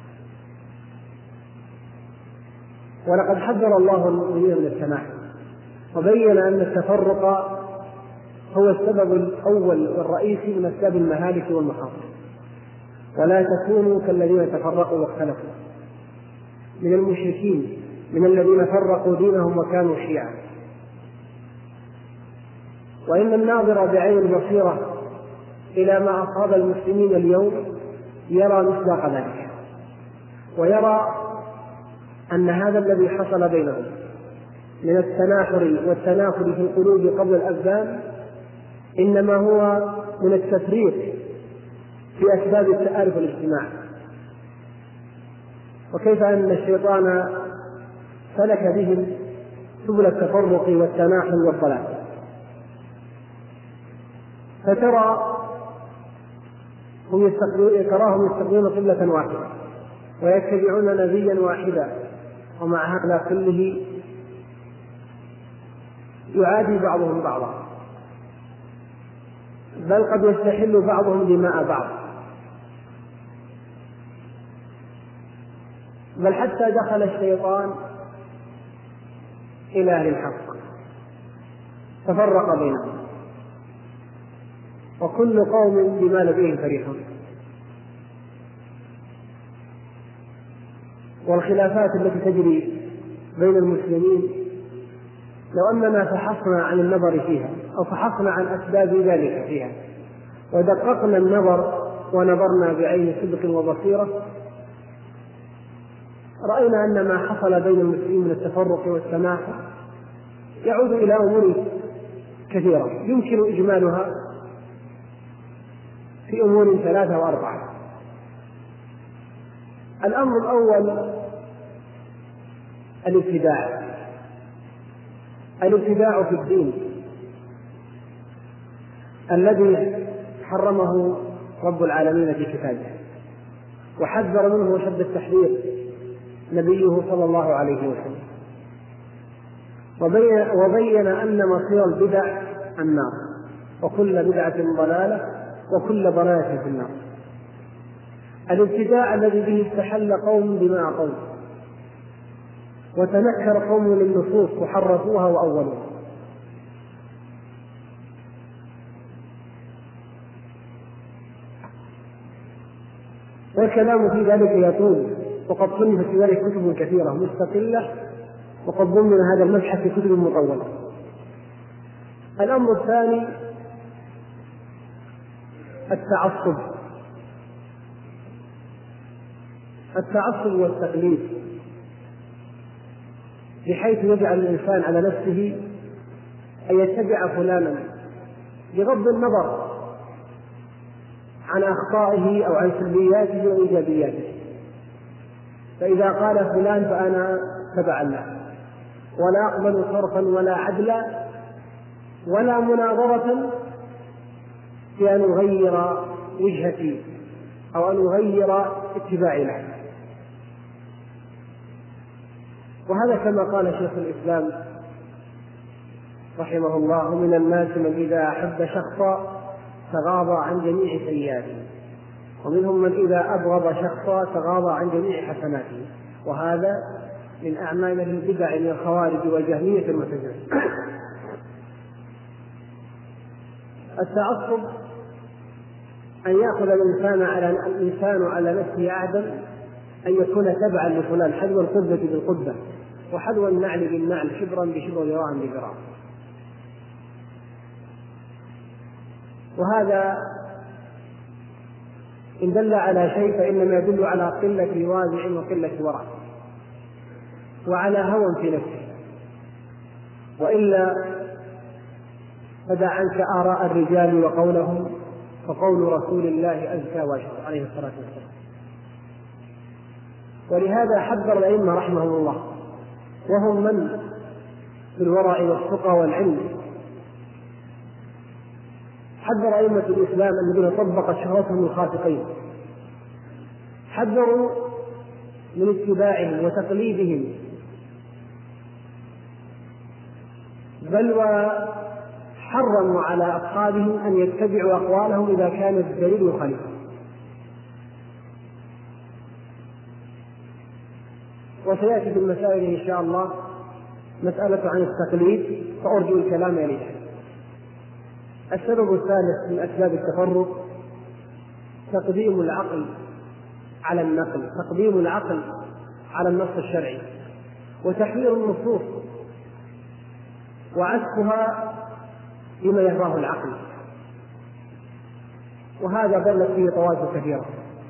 ولقد حذر الله المؤمنين من التناحر وبين أن التفرق هو السبب الأول والرئيسي من أسباب المهالك والمخاطر، ولا تكونوا كالذين تفرقوا واختلفوا من المشركين من الذين فرقوا دينهم وكانوا شيعا. وإن الناظر بعين البصيرة إلى ما أصاب المسلمين اليوم يرى مصداق ذلك، ويرى أن هذا الذي حصل بينهم من التناحر والتنافر في القلوب قبل الأبدان إنما هو من التفريط في أسباب التآلف والاجتماع، وكيف أن الشيطان سلك بهم سبل التفرق والتناحر والضلال. فتراهم يستقبلون قبلة واحدة ويتبعون نبيا واحدا، ومع هذا كله يعادي بعضهم بعضا، بل قد يستحل بعضهم دماء بعض، بل حتى دخل الشيطان إلى أهل الحق تفرق بينهم، وكل قوم بما لديهم فرحون. والخلافات التي تجري بين المسلمين لو أننا فحصنا عن النظر فيها أو فحصنا عن أسباب ذلك فيها ودققنا النظر ونظرنا بعين صدق وبصيرة رأينا أن ما حصل بين المسلمين من التفرق والتناحر يعود إلى أمور كثيرة يمكن إجمالها في أمور 3 و4. الأمر الأول الابتداع في الدين الذي حرمه رب العالمين في كتابه وحذر منه وشد التحذير نبيه صلى الله عليه وسلم، وبين أن مصير البدع النار، وكل بدعة ضلالة وكل ضلالة في النار. الابتداع الذي به استحل قوم دماء قوم وتنكر قوم للنصوص وحرفوها وأولوها، والكلام في ذلك يطول، وقد صنفت في ذلك كتب كثيرة مستقلة، وقد ضمن هذا المبحث في كتب مطولة. الأمر الثاني التعصب والتقليد، بحيث يجعل الإنسان على نفسه أن يتبع فلانا بغض النظر عن أخطائه أو عن سلبياته وإيجابياته. فإذا قال فلان فأنا تبعا له، ولا أقبل صرفا ولا عدلا ولا مناظرة في أن أغير وجهتي أو أن أغير اتباعي له. وهذا كما قال شيخ الإسلام رحمه الله: من الناس من إذا أحب شخصا تغاضى عن جميع سيئاته، ومنهم من إذا أبغض شخصا تغاضى عن جميع حسناته. وهذا من أعمال البدع من الخوارج والجهمية المعتزلة. التعصب أن يأخذ الإنسان على نفسه عهدا أن يكون تبعا لفلان، حذو القبة بالقبة وحذو النعل بالنعل، شبرا بشبر ذراعا بذراع. وهذا إن دل على شيء فإنما يدل على قلة وازع وقلة ورع وعلى هوى في نفسه، وإلا فدع عنك آراء الرجال وقولهم، فقول رسول الله أزكى وأشرف عليه الصلاة والسلام. ولهذا حذر الأئمة رحمهم الله، وهم من في الورع والتقى والعلم، حذر أئمة الإسلام الذين طبقت شهوتهم الخاطئين، حذروا من اتباعهم وتقليدهم، بل وحرموا على أصحابهم أن يتبعوا أقوالهم إذا كان الدليل يخالفه. وسيأتي في المسائل إن شاء الله مسألة عن التقليد، فأرجو الكلام إليها. السبب الثالث من أسباب التفرق تقديم العقل على النقل، تقديم العقل على النص الشرعي، وتحوير النصوص وعكسها بما يهواه العقل، وهذا ضلت فيه طوائف كثيرة.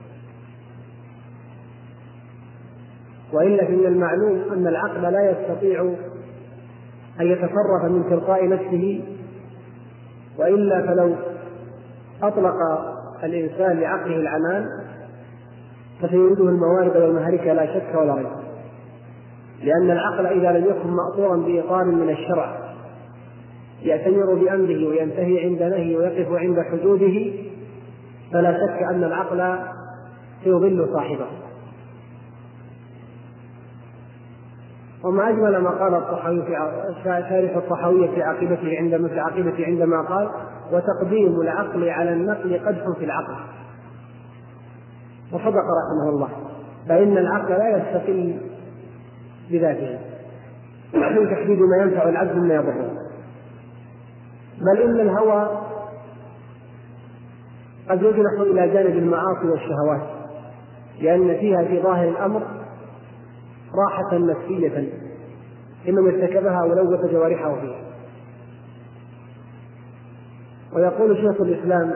وإلا فإن المعلوم أن العقل لا يستطيع أن يتصرف من تلقاء نفسه، وإلا فلو أطلق الإنسان لعقله العنان فسيريده الموارد والمهالك لا شك ولا ريب، لأن العقل إذا لم يكن مأطورا بإطار من الشرع يأتمر بأمره وينتهي عند نهيه ويقف عند حدوده، فلا شك أن العقل سيضل صاحبه. وما أجمل ما قال الطحاوي شارح الطحاوية في عقيدته عندما قال: وتقديم العقل على النقل قدح في العقل. وصدق رحمه الله، فإن العقل لا يستقل بذاته في تحديد ما ينفع العبد مما يضره، بل إن الهوى قد يجرح إلى جانب المعاصي والشهوات، لأن فيها في ظاهر الأمر راحة نفسية إنما ارتكبها ولوث جوارحه فيها. ويقول شيخ الإسلام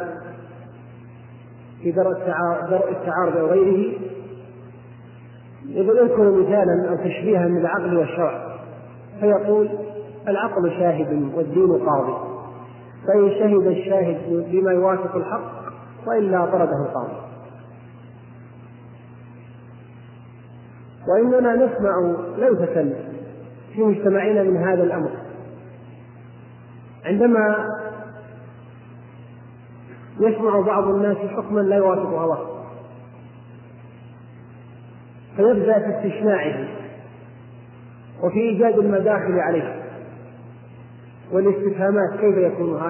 في درء التعارض وغيره، يقول: اذكر مثالا أو تشبيها من العقل والشرع، فيقول: العقل شاهد والدين قاضي، فإن شهد الشاهد بما يوافق الحق وإلا طرده القاضي. وإننا نسمع لوثة في مجتمعنا من هذا الأمر، عندما يسمع بعض الناس حكما لا يوافق هواه فيبدأ في استشناعه وفي إيجاد المداخل عليه والاستفهامات: كيف يكون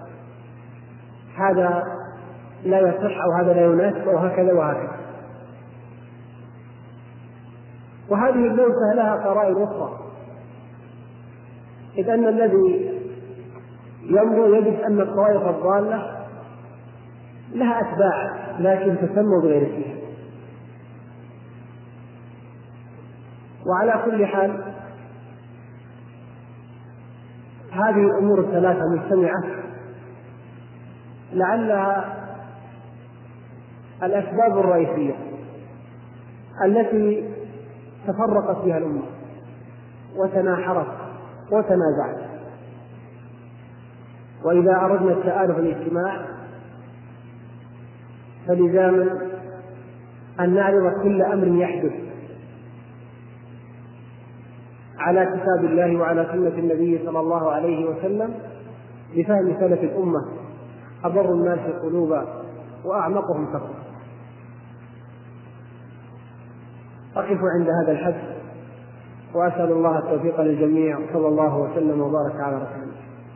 هذا لا يصح أو هذا لا يناسب أو هكذا وهكذا. وهذه اللوثة لها قرائن أخرى، إذ أن الذي ينظر يجد أن الطوائف الضالة لها أتباع لكن تسموا بغير اسمها. وعلى كل حال هذه الأمور الثلاثة مجتمعة لعلها الأسباب الرئيسية التي تفرقت فيها الأمة وتناحرت وتنازعت. وإذا أردنا التآلف الاجتماع فلزاما أن نعرض كل أمر يحدث على كتاب الله وعلى سنة النبي صلى الله عليه وسلم بفهم سلف الأمة أبر الناس قلوبا وأعمقهم فقها. أقف عند هذا الحد وأسأل الله التوفيق للجميع، صلى الله وسلم وبارك على رسوله.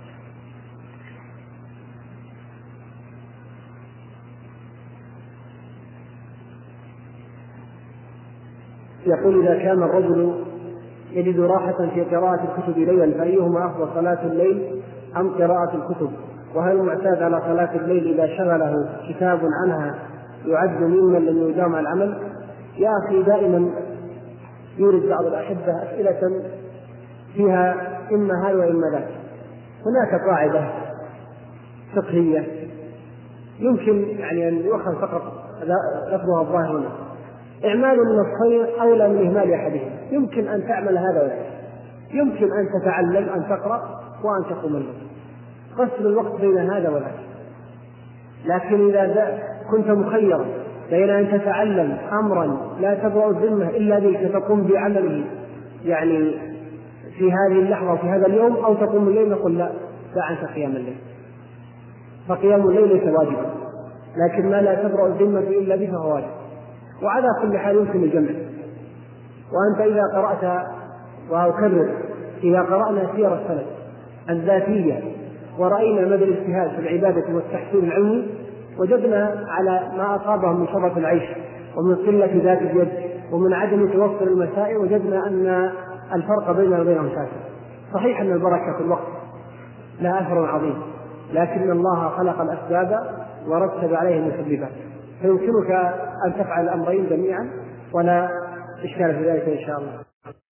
يقول: إذا كان الرجل يجد راحة في قراءة الكتب ليلا فأيهما أفضل، صلاة الليل أم قراءة الكتب؟ وهل المعتاد على صلاة الليل إذا شغله كتاب عنها يعد ممن لم يداوم على العمل؟ يا أخي، دائما يورد بعض الأحبة أسئلة فيها إما هذا وإما ذاك. هناك قاعدة فقهية يمكن أن يؤخذ فقط لفظها الظاهر هنا: إعمال النصين أولى من إهمال أحدهم. يمكن أن تعمل هذا ولا يمكن أن تتعلم أن تقرأ وأن تقوم الليل، قسم الوقت بين هذا ولا. لكن إذا كنت مخيرا بين أن تتعلم أمرا لا تبرأ الذمة إلا بك تقوم بعمله في هذه اللحظة وفي هذا اليوم، أو تقوم الليل، نقول لا، دع عنك قيام الليل، فقيام الليل ليس واجبا، لكن ما لا تبرأ الذمة إلا به فهو واجب. وعلى كل حال يمكن الجمع. وأنت إذا قرأت، وأكرر، إذا قرأنا سير السلف الذاتية ورأينا مدى الاجتهاد في العبادة والتحصيل العلمي، وجدنا على ما أصابهم من شرف العيش ومن قلة ذات اليد ومن عدم توفر المسائل، وجدنا أن الفرق بيننا وبينهم شاسع. صحيح أن البركة في الوقت لها أثر عظيم، لكن الله خلق الأسباب ورتب عليه المسببات، فيمكنك أن تفعل الأمرين جميعا ولا إشكال في ذلك إن شاء الله.